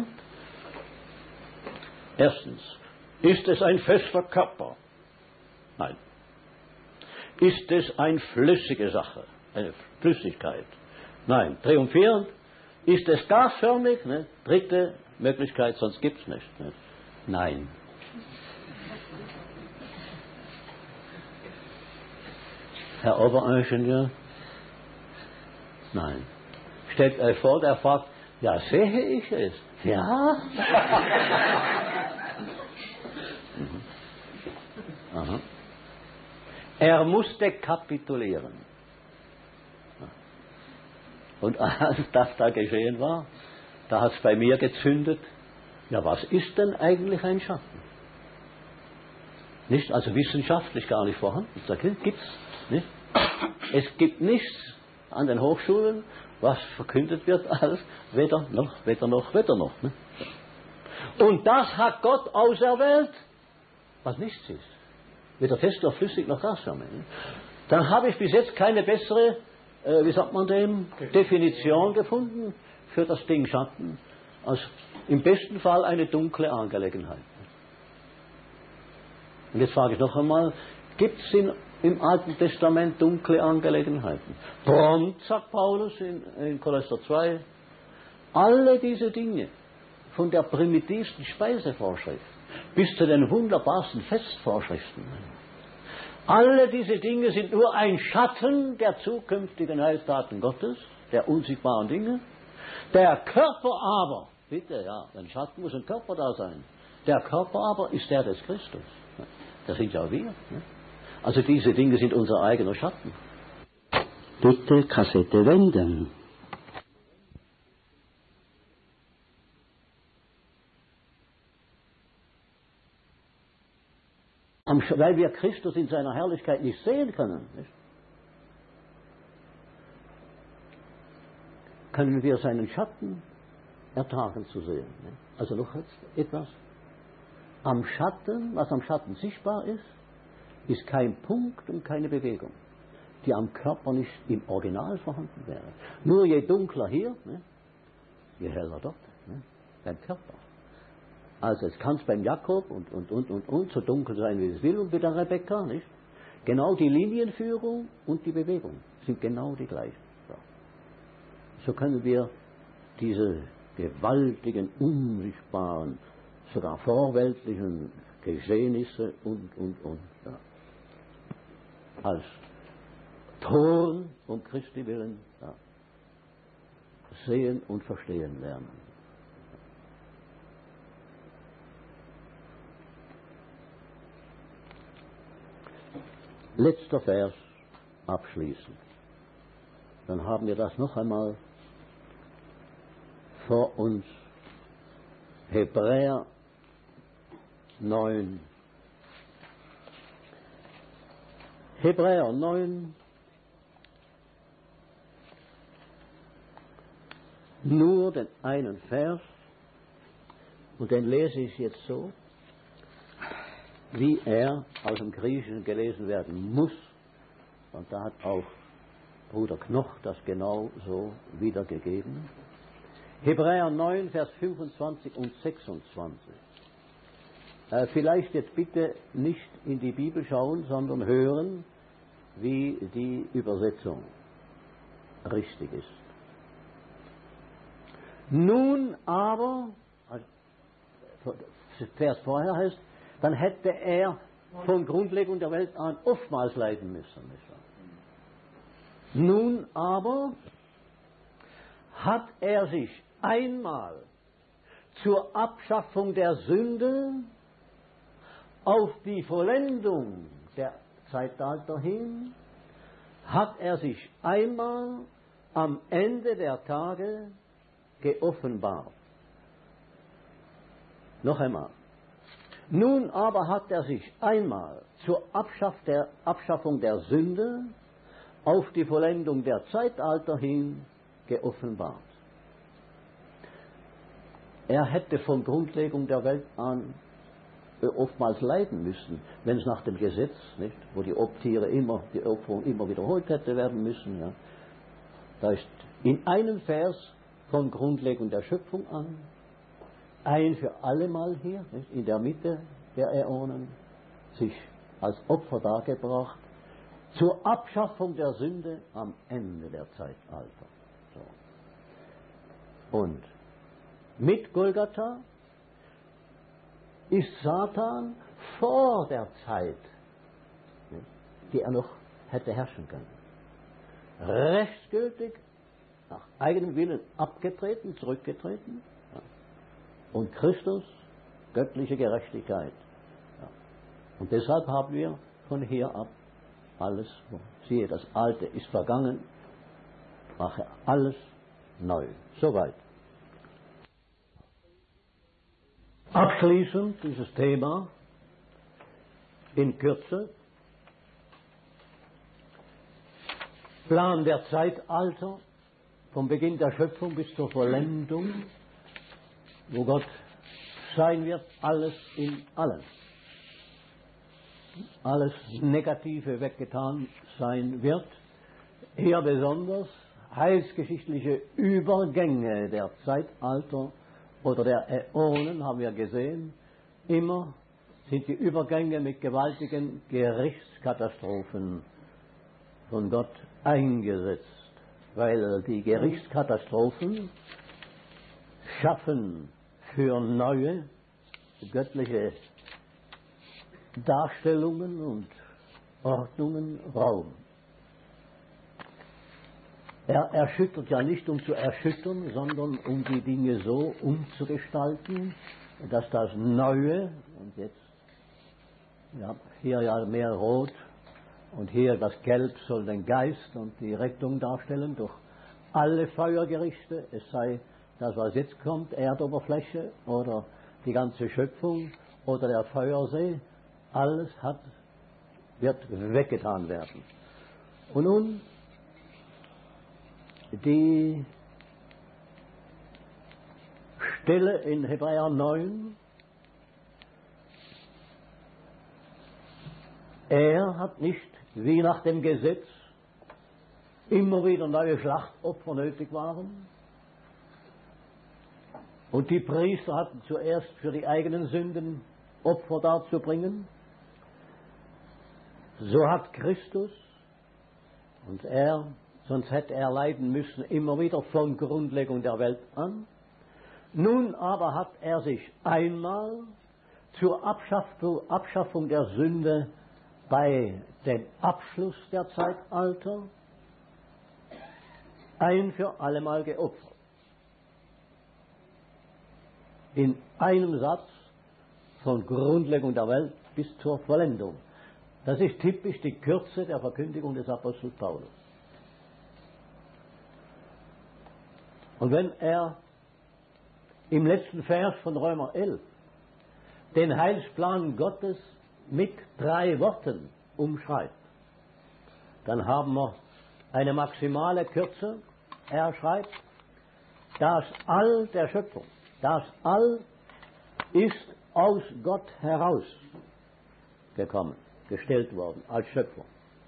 Erstens, ist es ein fester Körper? Nein. Ist es eine flüssige Sache, eine Flüssigkeit? Nein. Triumphierend, ist es gasförmig? Ne? Dritte Möglichkeit, sonst gibt es nicht. Ne? Nein. Herr Oberingenieur? Nein. Stellt euch vor, der fragt, ja, sehe ich es? Ja. Aha. Er musste kapitulieren. Und als das da geschehen war, da hat es bei mir gezündet, ja, was ist denn eigentlich ein Schatten? Nicht, also wissenschaftlich gar nicht vorhanden. Da gibt's nicht. Es gibt nichts an den Hochschulen, was verkündet wird als weder noch. Ne? Und das hat Gott auserwählt, was nichts ist. Weder fest noch flüssig noch gasförmig. Ne? Dann habe ich bis jetzt keine bessere, Definition gefunden für das Ding Schatten, als im besten Fall eine dunkle Angelegenheit. Und jetzt frage ich noch einmal, gibt es im Alten Testament dunkle Angelegenheiten? Prompt, sagt Paulus in Kolosser 2, alle diese Dinge, von der primitivsten Speisevorschrift bis zu den wunderbarsten Festvorschriften, alle diese Dinge sind nur ein Schatten der zukünftigen Heilstaten Gottes, der unsichtbaren Dinge. Der Körper aber, bitte, ja, ein Schatten muss ein Körper da sein. Der Körper aber ist der des Christus. Das sind ja wir. Ne? Also diese Dinge sind unser eigener Schatten. Bitte Kassette wenden. Weil wir Christus in seiner Herrlichkeit nicht sehen können, nicht? Können wir seinen Schatten ertragen zu sehen. Nicht? Also noch etwas. Am Schatten, was am Schatten sichtbar ist kein Punkt und keine Bewegung, die am Körper nicht im Original vorhanden wäre. Nur je dunkler hier, ne, je heller dort, ne, beim Körper. Also es kann es beim Jakob und so dunkel sein, wie es will, und bei der Rebekka, nicht? Genau die Linienführung und die Bewegung sind genau die gleichen. So können wir diese gewaltigen, unsichtbaren, sogar vorweltlichen Geschehnisse ja, als Toren um Christi willen, ja, sehen und verstehen lernen. Letzter Vers abschließend. Dann haben wir das noch einmal vor uns. Hebräer 9. Hebräer 9, nur den einen Vers, und den lese ich jetzt so, wie er aus dem Griechischen gelesen werden muss. Und da hat auch Bruder Knoch das genau so wiedergegeben. Hebräer 9, Vers 25 und 26. Vielleicht jetzt bitte nicht in die Bibel schauen, sondern hören, wie die Übersetzung richtig ist. Nun aber, also Vers vorher heißt, dann hätte er von Grundlegung der Welt an oftmals leiden müssen. Nun aber hat er sich einmal zur Abschaffung der Sünde auf die Vollendung der Zeitalter hin, hat er sich einmal am Ende der Tage geoffenbart. Noch einmal. Nun aber hat er sich einmal zur Abschaffung der Sünde auf die Vollendung der Zeitalter hin geoffenbart. Er hätte von Grundlegung der Welt an oftmals leiden müssen, wenn es nach dem Gesetz, nicht, wo die Opferung immer wiederholt hätte werden müssen. Ja. Da ist in einem Vers von Grundlegung der Schöpfung an, ein für allemal hier, nicht, in der Mitte der Äonen, sich als Opfer dargebracht, zur Abschaffung der Sünde am Ende der Zeitalter. So. Und mit Golgatha ist Satan vor der Zeit, die er noch hätte herrschen können, rechtsgültig nach eigenem Willen abgetreten, zurückgetreten, ja. Und Christus göttliche Gerechtigkeit. Ja. Und deshalb haben wir von hier ab alles, siehe, das Alte ist vergangen, mache alles neu. Soweit. Abschließend dieses Thema in Kürze. Plan der Zeitalter, vom Beginn der Schöpfung bis zur Vollendung, wo Gott sein wird, alles in allen. Alles Negative weggetan sein wird. Hier besonders heilsgeschichtliche Übergänge der Zeitalter oder der Äonen, haben wir gesehen. Immer sind die Übergänge mit gewaltigen Gerichtskatastrophen von Gott eingesetzt, weil die Gerichtskatastrophen schaffen für neue göttliche Darstellungen und Ordnungen Raum. Er erschüttert ja nicht, um zu erschüttern, sondern um die Dinge so umzugestalten, dass das Neue, und jetzt, ja, hier ja mehr Rot und hier das Gelb soll den Geist und die Rettung darstellen durch alle Feuergerichte, es sei das, was jetzt kommt, Erdoberfläche oder die ganze Schöpfung oder der Feuersee, alles wird weggetan werden. Und nun die Stelle in Hebräer 9. Er hat nicht, wie nach dem Gesetz, immer wieder neue Schlachtopfer nötig waren. Und die Priester hatten zuerst für die eigenen Sünden Opfer darzubringen. So hat Christus, und er, sonst hätte er leiden müssen, immer wieder von Grundlegung der Welt an. Nun aber hat er sich einmal zur Abschaffung der Sünde bei dem Abschluss der Zeitalter ein für allemal geopfert. In einem Satz von Grundlegung der Welt bis zur Vollendung. Das ist typisch die Kürze der Verkündigung des Apostels Paulus. Und wenn er im letzten Vers von Römer 11 den Heilsplan Gottes mit 3 Worten umschreibt, dann haben wir eine maximale Kürze. Er schreibt, das All der Schöpfung, das All ist aus Gott heraus gekommen, gestellt worden als Schöpfung,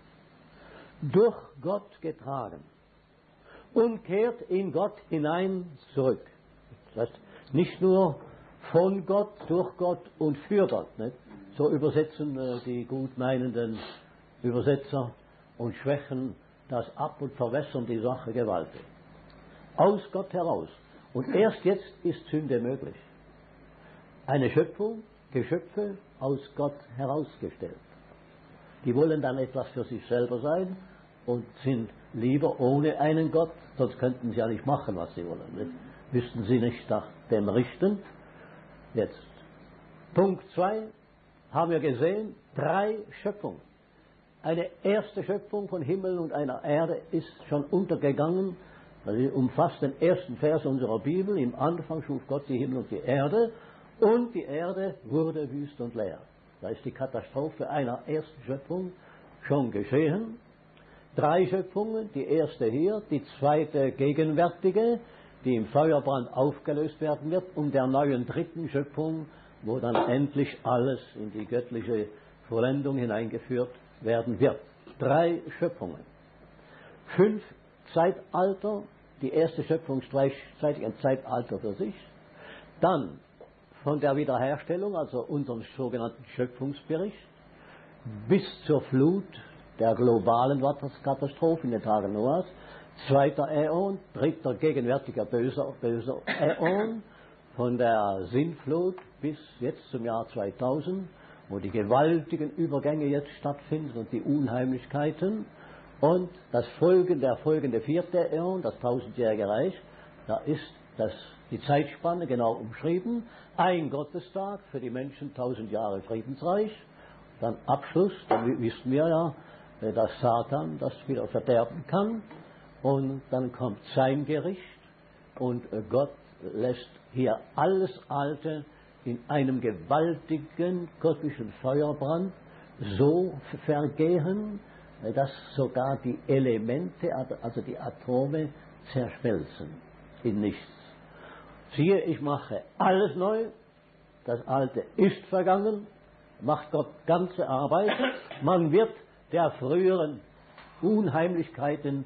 durch Gott getragen und kehrt in Gott hinein zurück. Das heißt, nicht nur von Gott, durch Gott und für Gott. Nicht? So übersetzen die gutmeinenden Übersetzer und schwächen das ab und verwässern die Sache gewaltig. Aus Gott heraus. Und erst jetzt ist Sünde möglich. Eine Schöpfung, Geschöpfe aus Gott herausgestellt. Die wollen dann etwas für sich selber sein und sind lieber ohne einen Gott, sonst könnten sie ja nicht machen, was sie wollen. Nicht? Müssten sie nicht nach dem richten. Jetzt. Punkt 2 haben wir gesehen, 3 Schöpfungen. Eine erste Schöpfung von Himmel und einer Erde ist schon untergegangen. Das umfasst den ersten Vers unserer Bibel. Im Anfang schuf Gott die Himmel und die Erde wurde wüst und leer. Da ist die Katastrophe einer ersten Schöpfung schon geschehen. 3 Schöpfungen, die erste hier, die zweite gegenwärtige, die im Feuerbrand aufgelöst werden wird, und der neuen dritten Schöpfung, wo dann endlich alles in die göttliche Vollendung hineingeführt werden wird. 3 Schöpfungen. 5 Zeitalter, die erste Schöpfung gleichzeitig ein Zeitalter für sich. Dann von der Wiederherstellung, also unseren sogenannten Schöpfungsbericht, bis zur Flut der globalen Wasserkatastrophe in den Tagen Noahs, 2. Äon, 3. gegenwärtiger böser Äon, von der Sintflut bis jetzt zum Jahr 2000, wo die gewaltigen Übergänge jetzt stattfinden und die Unheimlichkeiten, und der folgende 4. Äon, das 1000-jährige Reich, da ist die Zeitspanne genau umschrieben, ein Gottestag für die Menschen, 1000 Jahre Friedensreich, dann Abschluss, dann wissen wir ja, dass Satan das wieder verderben kann, und dann kommt sein Gericht, und Gott lässt hier alles Alte in einem gewaltigen kosmischen Feuerbrand so vergehen, dass sogar die Elemente, also die Atome, zerschmelzen in nichts. Siehe, ich mache alles neu, das Alte ist vergangen, macht Gott ganze Arbeit, man wird der früheren Unheimlichkeiten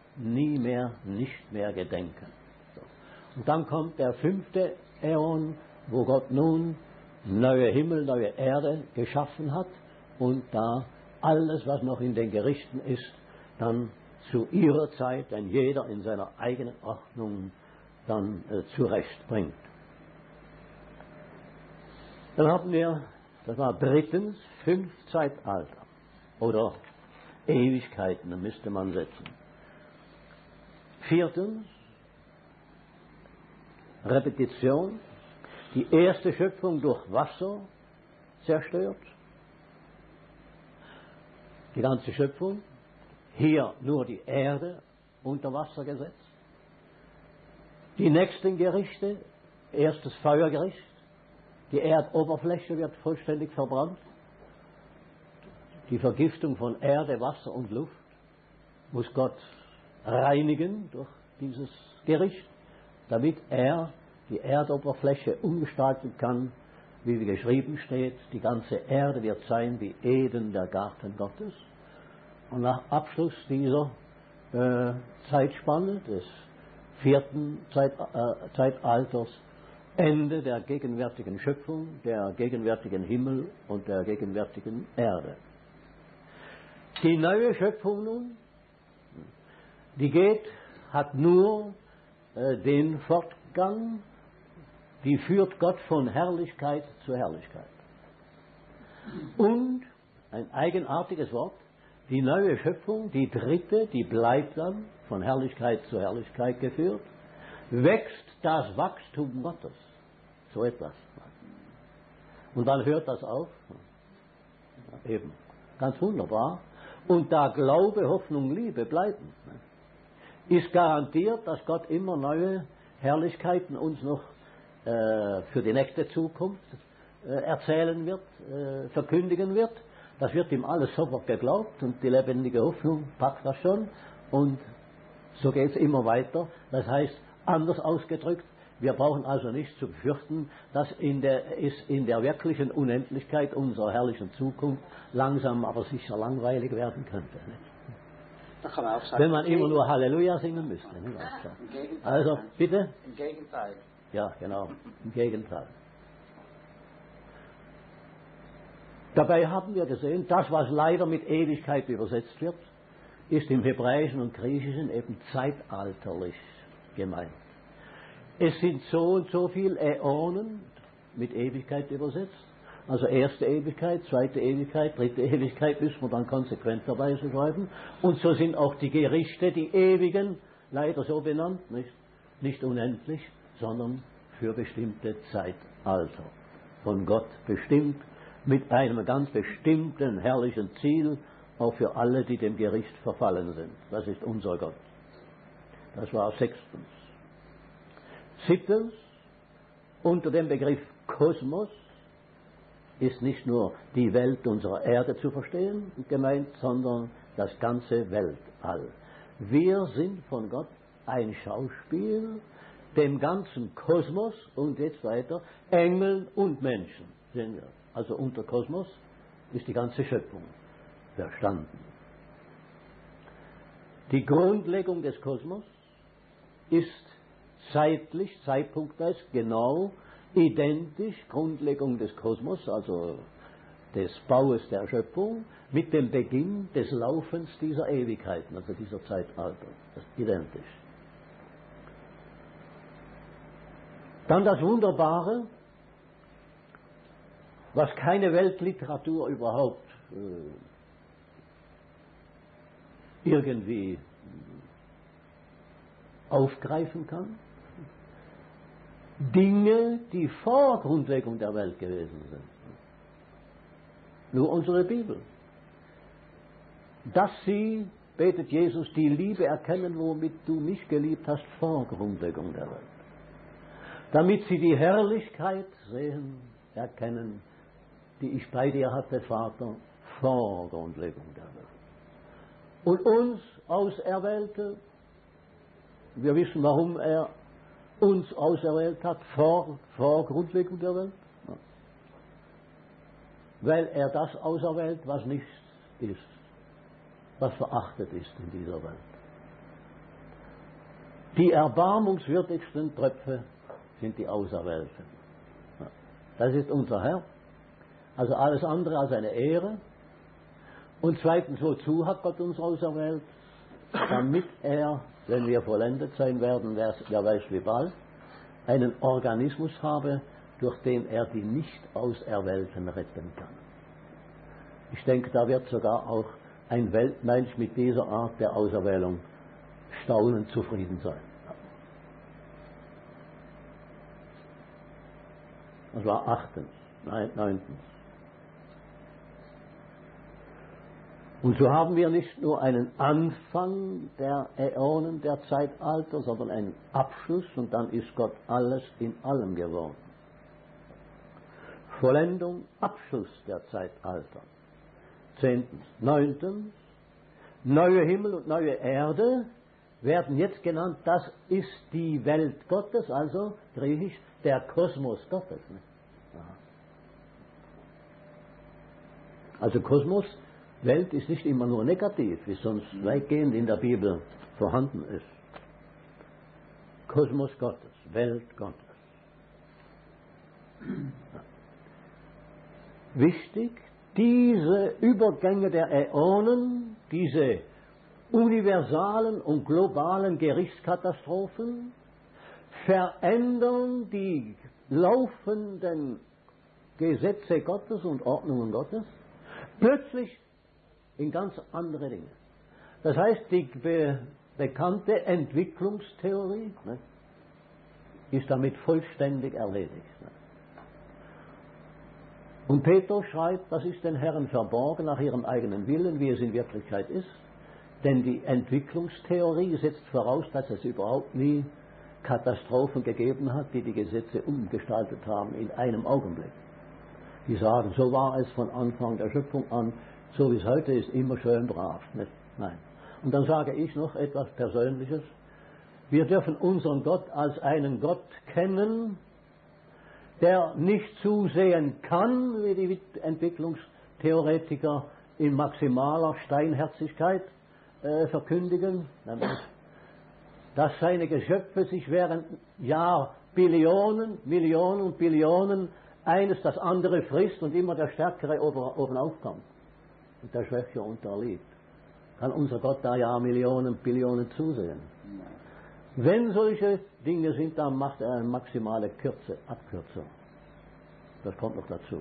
nicht mehr gedenken. So. Und dann kommt der 5. Äon, wo Gott nun neue Himmel, neue Erde geschaffen hat und da alles, was noch in den Gerichten ist, dann zu ihrer Zeit, denn jeder in seiner eigenen Ordnung dann zurechtbringt. Dann haben wir, das war drittens, 5 Zeitalter oder Ewigkeiten, da müsste man setzen. 4. Repetition, die erste Schöpfung durch Wasser zerstört. Die ganze Schöpfung, hier nur die Erde unter Wasser gesetzt. Die nächsten Gerichte, erstes Feuergericht, die Erdoberfläche wird vollständig verbrannt. Die Vergiftung von Erde, Wasser und Luft muss Gott reinigen durch dieses Gericht, damit er die Erdoberfläche umgestalten kann, wie geschrieben steht, die ganze Erde wird sein wie Eden, der Garten Gottes. Und nach Abschluss dieser Zeitspanne des 4. Zeitalters, Ende der gegenwärtigen Schöpfung, der gegenwärtigen Himmel und der gegenwärtigen Erde. Die neue Schöpfung nun, die hat nur den Fortgang, die führt Gott von Herrlichkeit zu Herrlichkeit. Und, ein eigenartiges Wort, die neue Schöpfung, die dritte, die bleibt dann von Herrlichkeit zu Herrlichkeit geführt, wächst das Wachstum Gottes. So etwas. Und dann hört das auf. Eben. Ganz wunderbar. Und da Glaube, Hoffnung, Liebe bleiben, ist garantiert, dass Gott immer neue Herrlichkeiten uns noch für die nächste Zukunft erzählen wird, verkündigen wird. Das wird ihm alles sofort geglaubt und die lebendige Hoffnung packt das schon und so geht es immer weiter. Das heißt, anders ausgedrückt, wir brauchen also nicht zu befürchten, dass in der wirklichen Unendlichkeit unserer herrlichen Zukunft langsam aber sicher langweilig werden könnte. Nicht? Da kann man auch sagen, wenn man immer nur Halleluja singen müsste. Nicht? Im Gegenteil. Also, bitte? Im Gegenteil. Ja, genau, im Gegenteil. Dabei haben wir gesehen, das, was leider mit Ewigkeit übersetzt wird, ist im Hebräischen und Griechischen eben zeitalterlich gemeint. Es sind so und so viele Äonen mit Ewigkeit übersetzt. Also erste Ewigkeit, zweite Ewigkeit, dritte Ewigkeit müssen wir dann konsequenterweise schreiben. Und so sind auch die Gerichte, die ewigen, leider so benannt, nicht unendlich, sondern für bestimmte Zeitalter. Von Gott bestimmt, mit einem ganz bestimmten herrlichen Ziel, auch für alle, die dem Gericht verfallen sind. Das ist unser Gott. Das war sechstens. Siebtens, unter dem Begriff Kosmos ist nicht nur die Welt unserer Erde zu verstehen gemeint, sondern das ganze Weltall. Wir sind von Gott ein Schauspiel, dem ganzen Kosmos und jetzt weiter, Engeln und Menschen sind wir. Also unter Kosmos ist die ganze Schöpfung verstanden. Die Grundlegung des Kosmos ist zeitpunktweise genau identisch, Grundlegung des Kosmos, also des Baues der Schöpfung, mit dem Beginn des Laufens dieser Ewigkeiten, also dieser Zeitalter. Das ist identisch. Dann das Wunderbare, was keine Weltliteratur überhaupt irgendwie aufgreifen kann. Dinge, die vor Grundlegung der Welt gewesen sind. Nur unsere Bibel. Dass sie, betet Jesus, die Liebe erkennen, womit du mich geliebt hast, vor Grundlegung der Welt. Damit sie die Herrlichkeit sehen, erkennen, die ich bei dir hatte, Vater, vor Grundlegung der Welt. Und uns Auserwählte, wir wissen, warum er uns auserwählt hat, vor Grundlegung der Welt. Ja. Weil er das auserwählt, was nichts ist, was verachtet ist in dieser Welt. Die erbarmungswürdigsten Tröpfe sind die Auserwählten. Ja. Das ist unser Herr. Also alles andere als eine Ehre. Und zweitens, wozu hat Gott uns auserwählt? Damit er, wenn wir vollendet sein werden, wer weiß wie bald, einen Organismus habe, durch den er die Nicht-Auserwählten retten kann. Ich denke, da wird sogar auch ein Weltmensch mit dieser Art der Auserwählung staunend zufrieden sein. Das war neuntens. Und so haben wir nicht nur einen Anfang der Äonen, der Zeitalter, sondern einen Abschluss und dann ist Gott alles in allem geworden. Vollendung, Abschluss der Zeitalter. Zehntens. Neuntens, neue Himmel und neue Erde werden jetzt genannt, das ist die Welt Gottes, also griechisch der Kosmos Gottes. Also Kosmos, Welt ist nicht immer nur negativ, wie sonst weitgehend in der Bibel vorhanden ist. Kosmos Gottes, Welt Gottes. Wichtig, diese Übergänge der Äonen, diese universalen und globalen Gerichtskatastrophen verändern die laufenden Gesetze Gottes und Ordnungen Gottes plötzlich in ganz andere Dinge. Das heißt, die bekannte Entwicklungstheorie ist damit vollständig erledigt. Und Petrus schreibt, das ist den Herren verborgen nach ihrem eigenen Willen, wie es in Wirklichkeit ist. Denn die Entwicklungstheorie setzt voraus, dass es überhaupt nie Katastrophen gegeben hat, die die Gesetze umgestaltet haben in einem Augenblick. Die sagen, so war es von Anfang der Schöpfung an, so wie es heute ist, immer schön brav. Nicht? Nein. Und dann sage ich noch etwas Persönliches. Wir dürfen unseren Gott als einen Gott kennen, der nicht zusehen kann, wie die Entwicklungstheoretiker in maximaler Steinherzigkeit verkündigen, dass seine Geschöpfe sich während Billionen, Millionen und Billionen eines das andere frisst und immer der Stärkere oben aufkommt und der Schwäche unterliegt. Kann unser Gott da Millionen, Billionen zusehen? Wenn solche Dinge sind, dann macht er eine maximale Abkürzung. Das kommt noch dazu.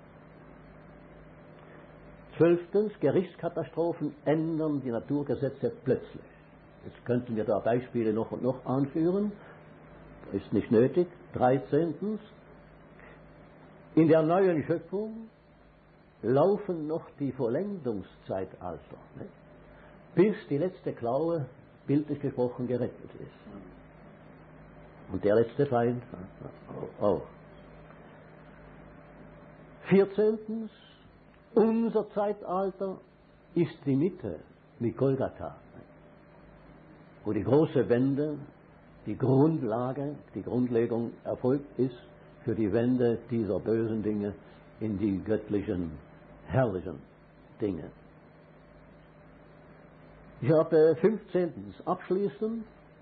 12. Gerichtskatastrophen ändern die Naturgesetze plötzlich. Jetzt könnten wir da Beispiele noch und noch anführen. Ist nicht nötig. 13. In der neuen Schöpfung laufen noch die Vollendungszeitalter, ne? Bis die letzte Klaue, bildlich gesprochen, gerettet ist. Und der letzte Feind auch. 14. Unser Zeitalter ist die Mitte mit Golgatha, wo die große Wende, die Grundlage, die Grundlegung erfolgt ist für die Wende dieser bösen Dinge in die göttlichen, herrlichen Dinge. Ich habe 15. Abschließend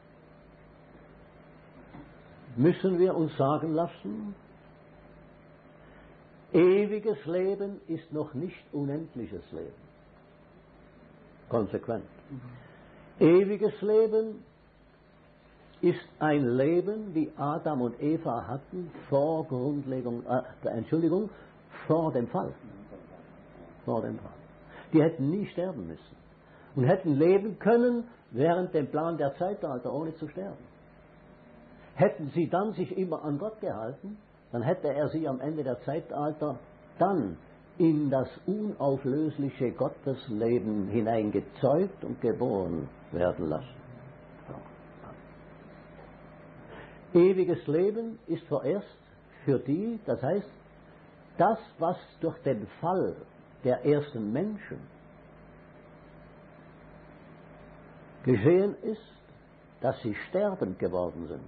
müssen wir uns sagen lassen, ewiges Leben ist noch nicht unendliches Leben. Konsequent. Ewiges Leben ist ein Leben, wie Adam und Eva hatten vor vor dem Fall. Vor dem Fall. Die hätten nie sterben müssen und hätten leben können während dem Plan der Zeitalter, ohne zu sterben. Hätten sie dann sich immer an Gott gehalten, dann hätte er sie am Ende der Zeitalter dann in das unauflösliche Gottesleben hineingezeugt und geboren werden lassen. Ewiges Leben ist vorerst für die, das heißt, das, was durch den Fall der ersten Menschen geschehen ist, dass sie sterbend geworden sind,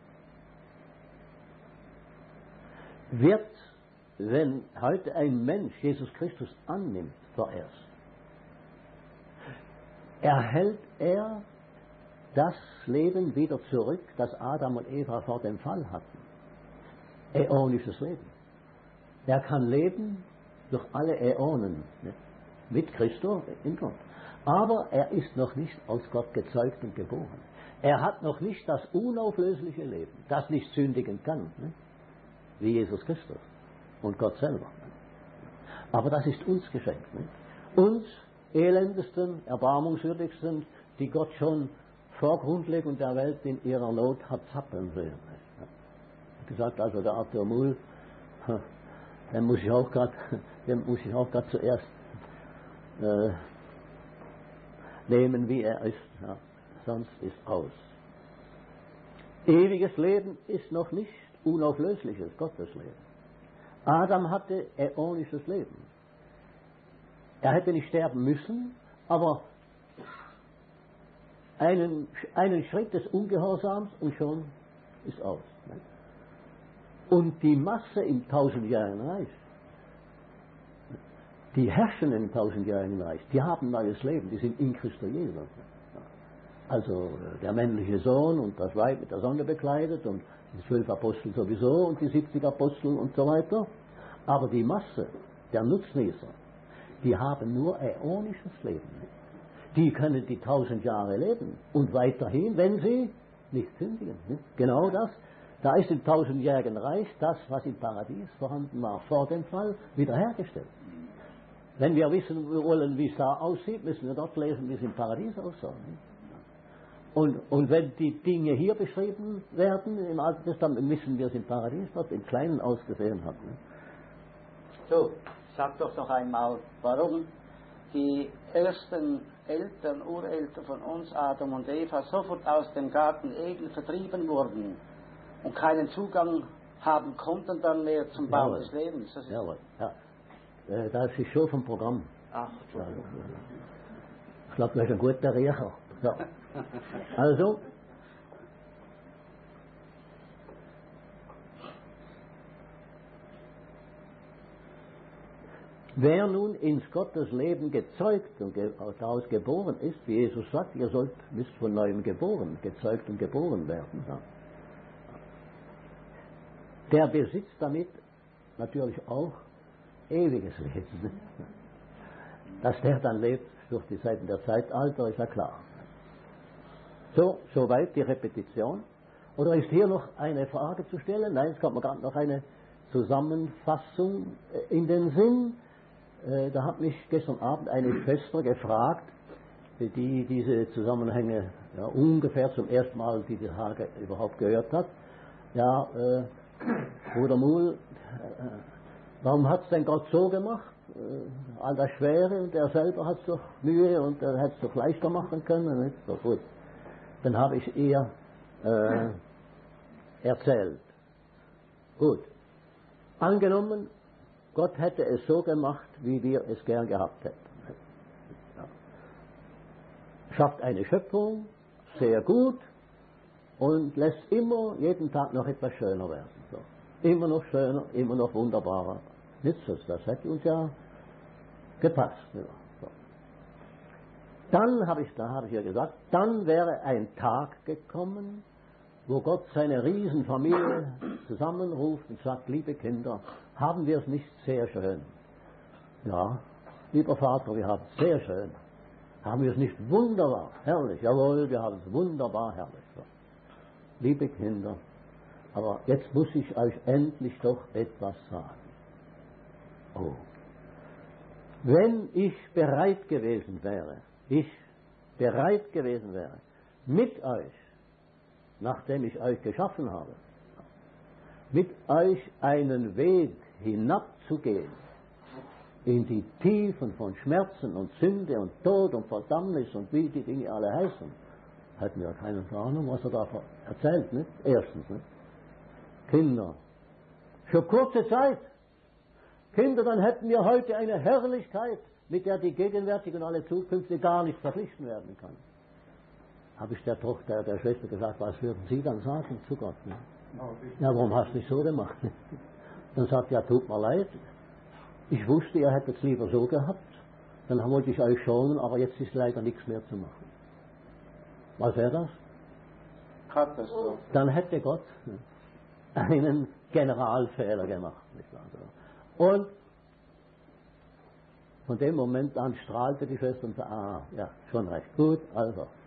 wird, wenn heute ein Mensch Jesus Christus annimmt, vorerst, erhält er das Leben wieder zurück, das Adam und Eva vor dem Fall hatten. Äonisches Leben. Er kann leben durch alle Äonen, ne? Mit Christus in Gott. Aber er ist noch nicht aus Gott gezeugt und geboren. Er hat noch nicht das unauflösliche Leben, das nicht sündigen kann, ne? Wie Jesus Christus und Gott selber. Aber das ist uns geschenkt. Ne? Uns, elendesten, erbarmungswürdigsten, die Gott schon vor Grundlegung der Welt in ihrer Not hat zappeln sehen. Ich gesagt, also der Arthur Muhl, den muss ich auch gerade zuerst nehmen, wie er ist. Ja. Sonst ist aus. Ewiges Leben ist noch nicht unauflösliches Gottesleben. Adam hatte äonisches Leben. Er hätte nicht sterben müssen, aber einen Schritt des Ungehorsams und schon ist aus. Und die Masse im tausendjährigen Reich, die herrschen im tausendjährigen Reich, die haben neues Leben, die sind in Christus Jesus. Also der männliche Sohn und das Weib mit der Sonne bekleidet und die 12 Apostel sowieso und die 70 Apostel und so weiter. Aber die Masse der Nutznießer, die haben nur äonisches Leben. Die können die 1000 Jahre leben und weiterhin, wenn sie nicht sündigen. Genau das. Da ist im tausendjährigen Reich das, was im Paradies vorhanden war, vor dem Fall, wiederhergestellt. Wenn wir wissen wollen, wie es da aussieht, müssen wir dort lesen, wie es im Paradies aussah. Und wenn die Dinge hier beschrieben werden im Alten Testament, wissen wir es im Paradies dort im Kleinen ausgesehen hat. So, sag doch noch einmal, warum die ersten Eltern, Ureltern von uns, Adam und Eva, sofort aus dem Garten Eden vertrieben wurden und keinen Zugang haben konnten dann mehr zum Baum Jawohl. des Lebens. Das ist Jawohl, ja. Das ist schon vom Programm. Ach, Ich glaube, du hast einen guten Riecher. Ja. Also, wer nun ins Gottesleben gezeugt und daraus geboren ist, wie Jesus sagt, ihr müsst von neuem geboren, gezeugt und geboren werden. Ja. Der besitzt damit natürlich auch ewiges Leben. Dass der dann lebt durch die Zeiten der Zeitalter, ist ja klar. So, soweit die Repetition. Oder ist hier noch eine Frage zu stellen? Nein, es kommt mir gerade noch eine Zusammenfassung in den Sinn. Da hat mich gestern Abend eine Schwester gefragt, die diese Zusammenhänge ungefähr zum ersten Mal diese Tage überhaupt gehört hat. Ja, Bruder Muhl, warum hat es denn Gott so gemacht? All das Schwere und er selber hat es doch Mühe und er hätte es doch leichter machen können. Nicht? So gut. Dann habe ich ihr erzählt. Gut. Angenommen, Gott hätte es so gemacht, wie wir es gern gehabt hätten. Ja. Schafft eine Schöpfung, sehr gut, und lässt immer jeden Tag noch etwas schöner werden. So. Immer noch schöner, immer noch wunderbarer. Das hätte uns ja gepasst. Ja. So. Dann habe ich ja gesagt, dann wäre ein Tag gekommen, wo Gott seine Riesenfamilie zusammenruft und sagt, liebe Kinder, haben wir es nicht sehr schön? Ja, lieber Vater, wir haben es sehr schön. Haben wir es nicht wunderbar, herrlich? Jawohl, wir haben es wunderbar, herrlich. So. Liebe Kinder, aber jetzt muss ich euch endlich doch etwas sagen. Oh. Wenn ich bereit gewesen wäre, mit euch, nachdem ich euch geschaffen habe, mit euch einen Weg hinabzugehen in die Tiefen von Schmerzen und Sünde und Tod und Verdammnis und wie die Dinge alle heißen, hätten wir keine Ahnung, was er da erzählt, nicht? Erstens, nicht? Kinder, für kurze Zeit. Kinder, dann hätten wir heute eine Herrlichkeit, mit der die gegenwärtige und alle zukünftige gar nicht verglichen werden kann. Habe ich der Tochter, der Schwester gesagt, was würden Sie dann sagen zu Gott? Ne? Ja, warum hast du nicht so gemacht? Dann sagt er, ja, tut mir leid, ich wusste, ihr hättet es lieber so gehabt, dann wollte ich euch schonen, aber jetzt ist leider nichts mehr zu machen. Was wäre das? Katastrophe. Dann hätte Gott einen Generalfehler gemacht. Nicht wahr? Und von dem Moment an strahlte die Schwester und sagte, ja, schon recht gut, also